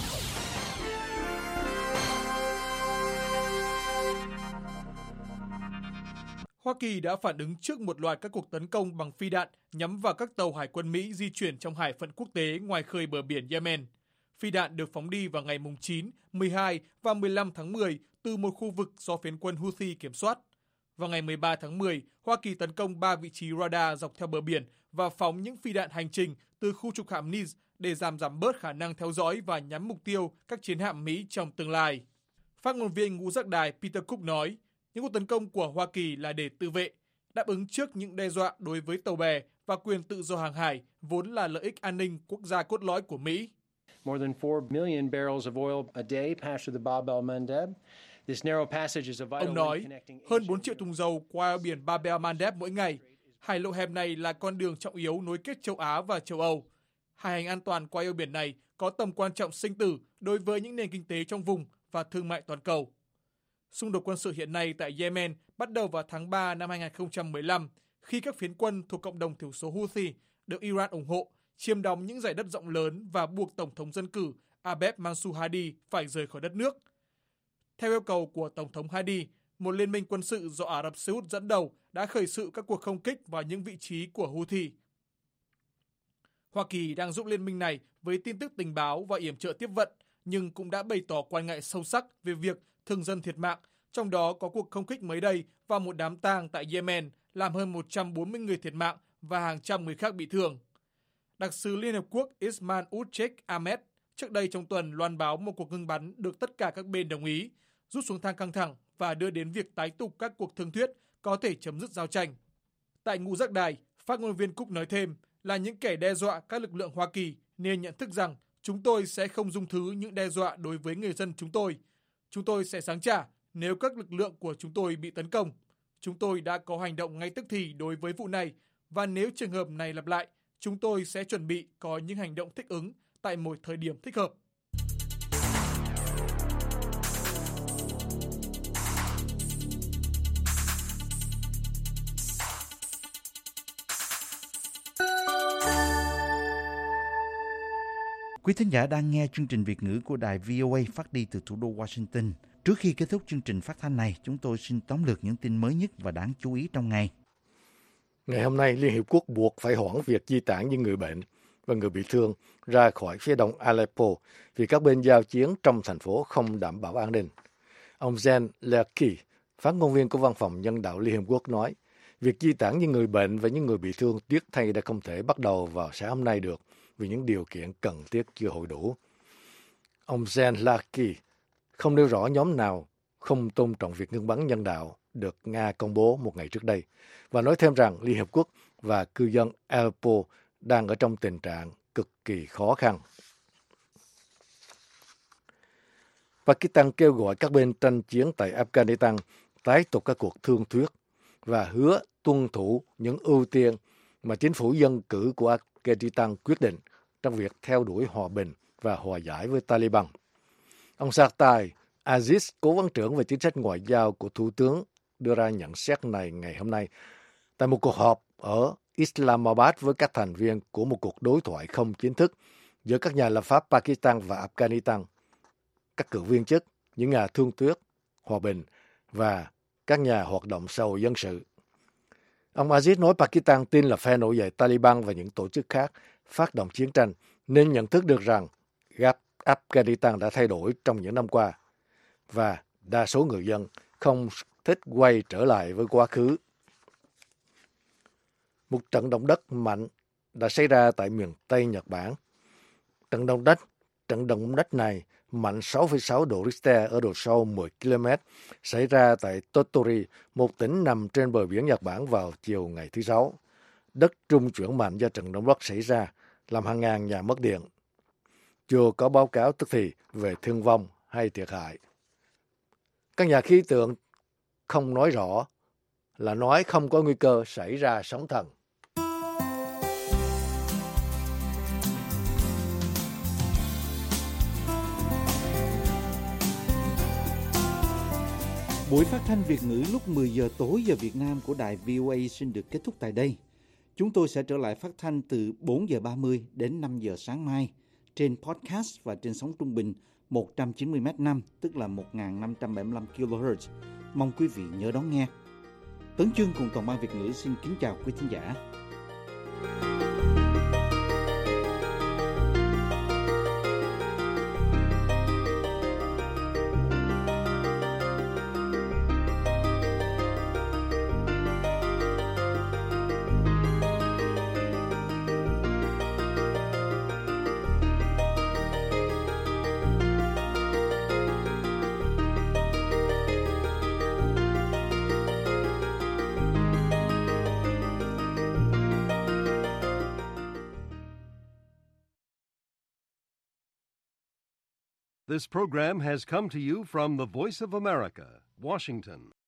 Hoa Kỳ đã phản ứng trước một loạt các cuộc tấn công bằng phi đạn nhắm vào các tàu hải quân Mỹ di chuyển trong hải phận quốc tế ngoài khơi bờ biển Yemen. Phi đạn được phóng đi vào ngày chín, mười hai và mười lăm tháng mười từ một khu vực do phiến quân Houthi kiểm soát. Vào ngày mười ba tháng mười, Hoa Kỳ tấn công ba vị trí radar dọc theo bờ biển và phóng những phi đạn hành trình từ khu trục hạm Nimitz để giảm giảm bớt khả năng theo dõi và nhắm mục tiêu các chiến hạm Mỹ trong tương lai. Phát ngôn viên ngũ giác đài Peter Cook nói, những cuộc tấn công của Hoa Kỳ là để tự vệ, đáp ứng trước những đe dọa đối với tàu bè và quyền tự do hàng hải, vốn là lợi ích an ninh quốc gia cốt lõi của Mỹ. More than four million barrels of oil a day pass through the Bab el-Mandeb. This narrow passage is a vital Ông nói, hơn bốn triệu thùng dầu qua eo biển Bab el-Mandeb mỗi ngày. Hải lộ hẹp này là con đường trọng yếu nối kết châu Á và châu Âu. Hải hành an toàn qua eo biển này có tầm quan trọng sinh tử đối với những nền kinh tế trong vùng và thương mại toàn cầu. Xung đột quân sự hiện nay tại Yemen bắt đầu vào tháng ba năm hai không một lăm khi các phiến quân thuộc cộng đồng thiểu số Houthi được Iran ủng hộ chiếm đóng những dải đất rộng lớn và buộc Tổng thống dân cử Abed Mansur Hadi phải rời khỏi đất nước. Theo yêu cầu của Tổng thống Hadi, một liên minh quân sự do Ả Rập Xê Út dẫn đầu đã khởi sự các cuộc không kích vào những vị trí của Houthi. Hoa Kỳ đang giúp liên minh này với tin tức tình báo và yểm trợ tiếp vận, nhưng cũng đã bày tỏ quan ngại sâu sắc về việc thường dân thiệt mạng, trong đó có cuộc không kích mới đây vào một đám tang tại Yemen làm hơn một trăm bốn mươi người thiệt mạng và hàng trăm người khác bị thương. Đặc sứ Liên Hợp Quốc Ismail Ud Sheikh Ahmed trước đây trong tuần loan báo một cuộc ngưng bắn được tất cả các bên đồng ý, rút xuống thang căng thẳng và đưa đến việc tái tục các cuộc thương thuyết có thể chấm dứt giao tranh. Tại ngũ giác đài, phát ngôn viên Cook nói thêm là những kẻ đe dọa các lực lượng Hoa Kỳ nên nhận thức rằng chúng tôi sẽ không dung thứ những đe dọa đối với người dân chúng tôi. Chúng tôi sẽ sáng trả nếu các lực lượng của chúng tôi bị tấn công. Chúng tôi đã có hành động ngay tức thì đối với vụ này, và nếu trường hợp này lặp lại, chúng tôi sẽ chuẩn bị có những hành động thích ứng tại một thời điểm thích hợp. Quý thính giả đang nghe chương trình Việt ngữ của đài vê o a phát đi từ thủ đô Washington. Trước khi kết thúc chương trình phát thanh này, chúng tôi xin tóm lược những tin mới nhất và đáng chú ý trong ngày. Ngày hôm nay, Liên Hiệp Quốc buộc phải hoãn việc di tản những người bệnh và người bị thương ra khỏi phía đông Aleppo vì các bên giao chiến trong thành phố không đảm bảo an ninh. Ông Jens Laerke, phát ngôn viên của Văn phòng Nhân đạo Liên Hiệp Quốc nói, việc di tản những người bệnh và những người bị thương tiếc thay đã không thể bắt đầu vào sáng hôm nay được vì những điều kiện cần thiết chưa hội đủ. Ông Jens Laerke không nêu rõ nhóm nào không tôn trọng việc ngưng bắn nhân đạo được Nga công bố một ngày trước đây, và nói thêm rằng Liên Hợp Quốc và cư dân Aleppo đang ở trong tình trạng cực kỳ khó khăn. Pakistan kêu gọi các bên tranh chiến tại Afghanistan tái tục các cuộc thương thuyết và hứa tuân thủ những ưu tiên mà chính phủ dân cử của Afghanistan quyết định trong việc theo đuổi hòa bình và hòa giải với Taliban. Ông Sartaj Aziz, cố vấn trưởng về chính sách ngoại giao của Thủ tướng, đưa ra nhận xét này ngày hôm nay tại một cuộc họp ở Islamabad với các thành viên của một cuộc đối thoại không chính thức giữa các nhà lập pháp Pakistan và Afghanistan, các cựu viên chức, những nhà thương thuyết, hòa bình và các nhà hoạt động xã hội dân sự. Ông Aziz nói Pakistan tin là phe nổi dậy Taliban và những tổ chức khác phát động chiến tranh nên nhận thức được rằng Afghanistan đã thay đổi trong những năm qua và đa số người dân không thích quay trở lại với quá khứ. Một trận động đất mạnh đã xảy ra tại miền Tây Nhật Bản. Trận động đất, trận động đất này mạnh sáu phẩy sáu độ Richter ở độ sâu mười ki lô mét, xảy ra tại Tottori, một tỉnh nằm trên bờ biển Nhật Bản vào chiều ngày thứ Sáu. Đất rung chuyển mạnh do trận động đất xảy ra, làm hàng ngàn nhà mất điện. Chưa có báo cáo tức thì về thương vong hay thiệt hại. Các nhà khí tượng không nói rõ là nói không có nguy cơ xảy ra sóng thần. Buổi phát thanh Việt ngữ lúc mười giờ tối giờ Việt Nam của đài vê o a xin được kết thúc tại đây. Chúng tôi sẽ trở lại phát thanh từ bốn giờ ba mươi đến năm giờ sáng mai trên podcast và trên sóng trung bình một trăm chín mươi mét năm, tức là một nghìn năm trăm bảy mươi lăm ki lô héc. Mong quý vị nhớ đón nghe. Tấn Chương cùng toàn ban Việt ngữ xin kính chào quý thính giả. This program has come to you from the Voice of America, Washington.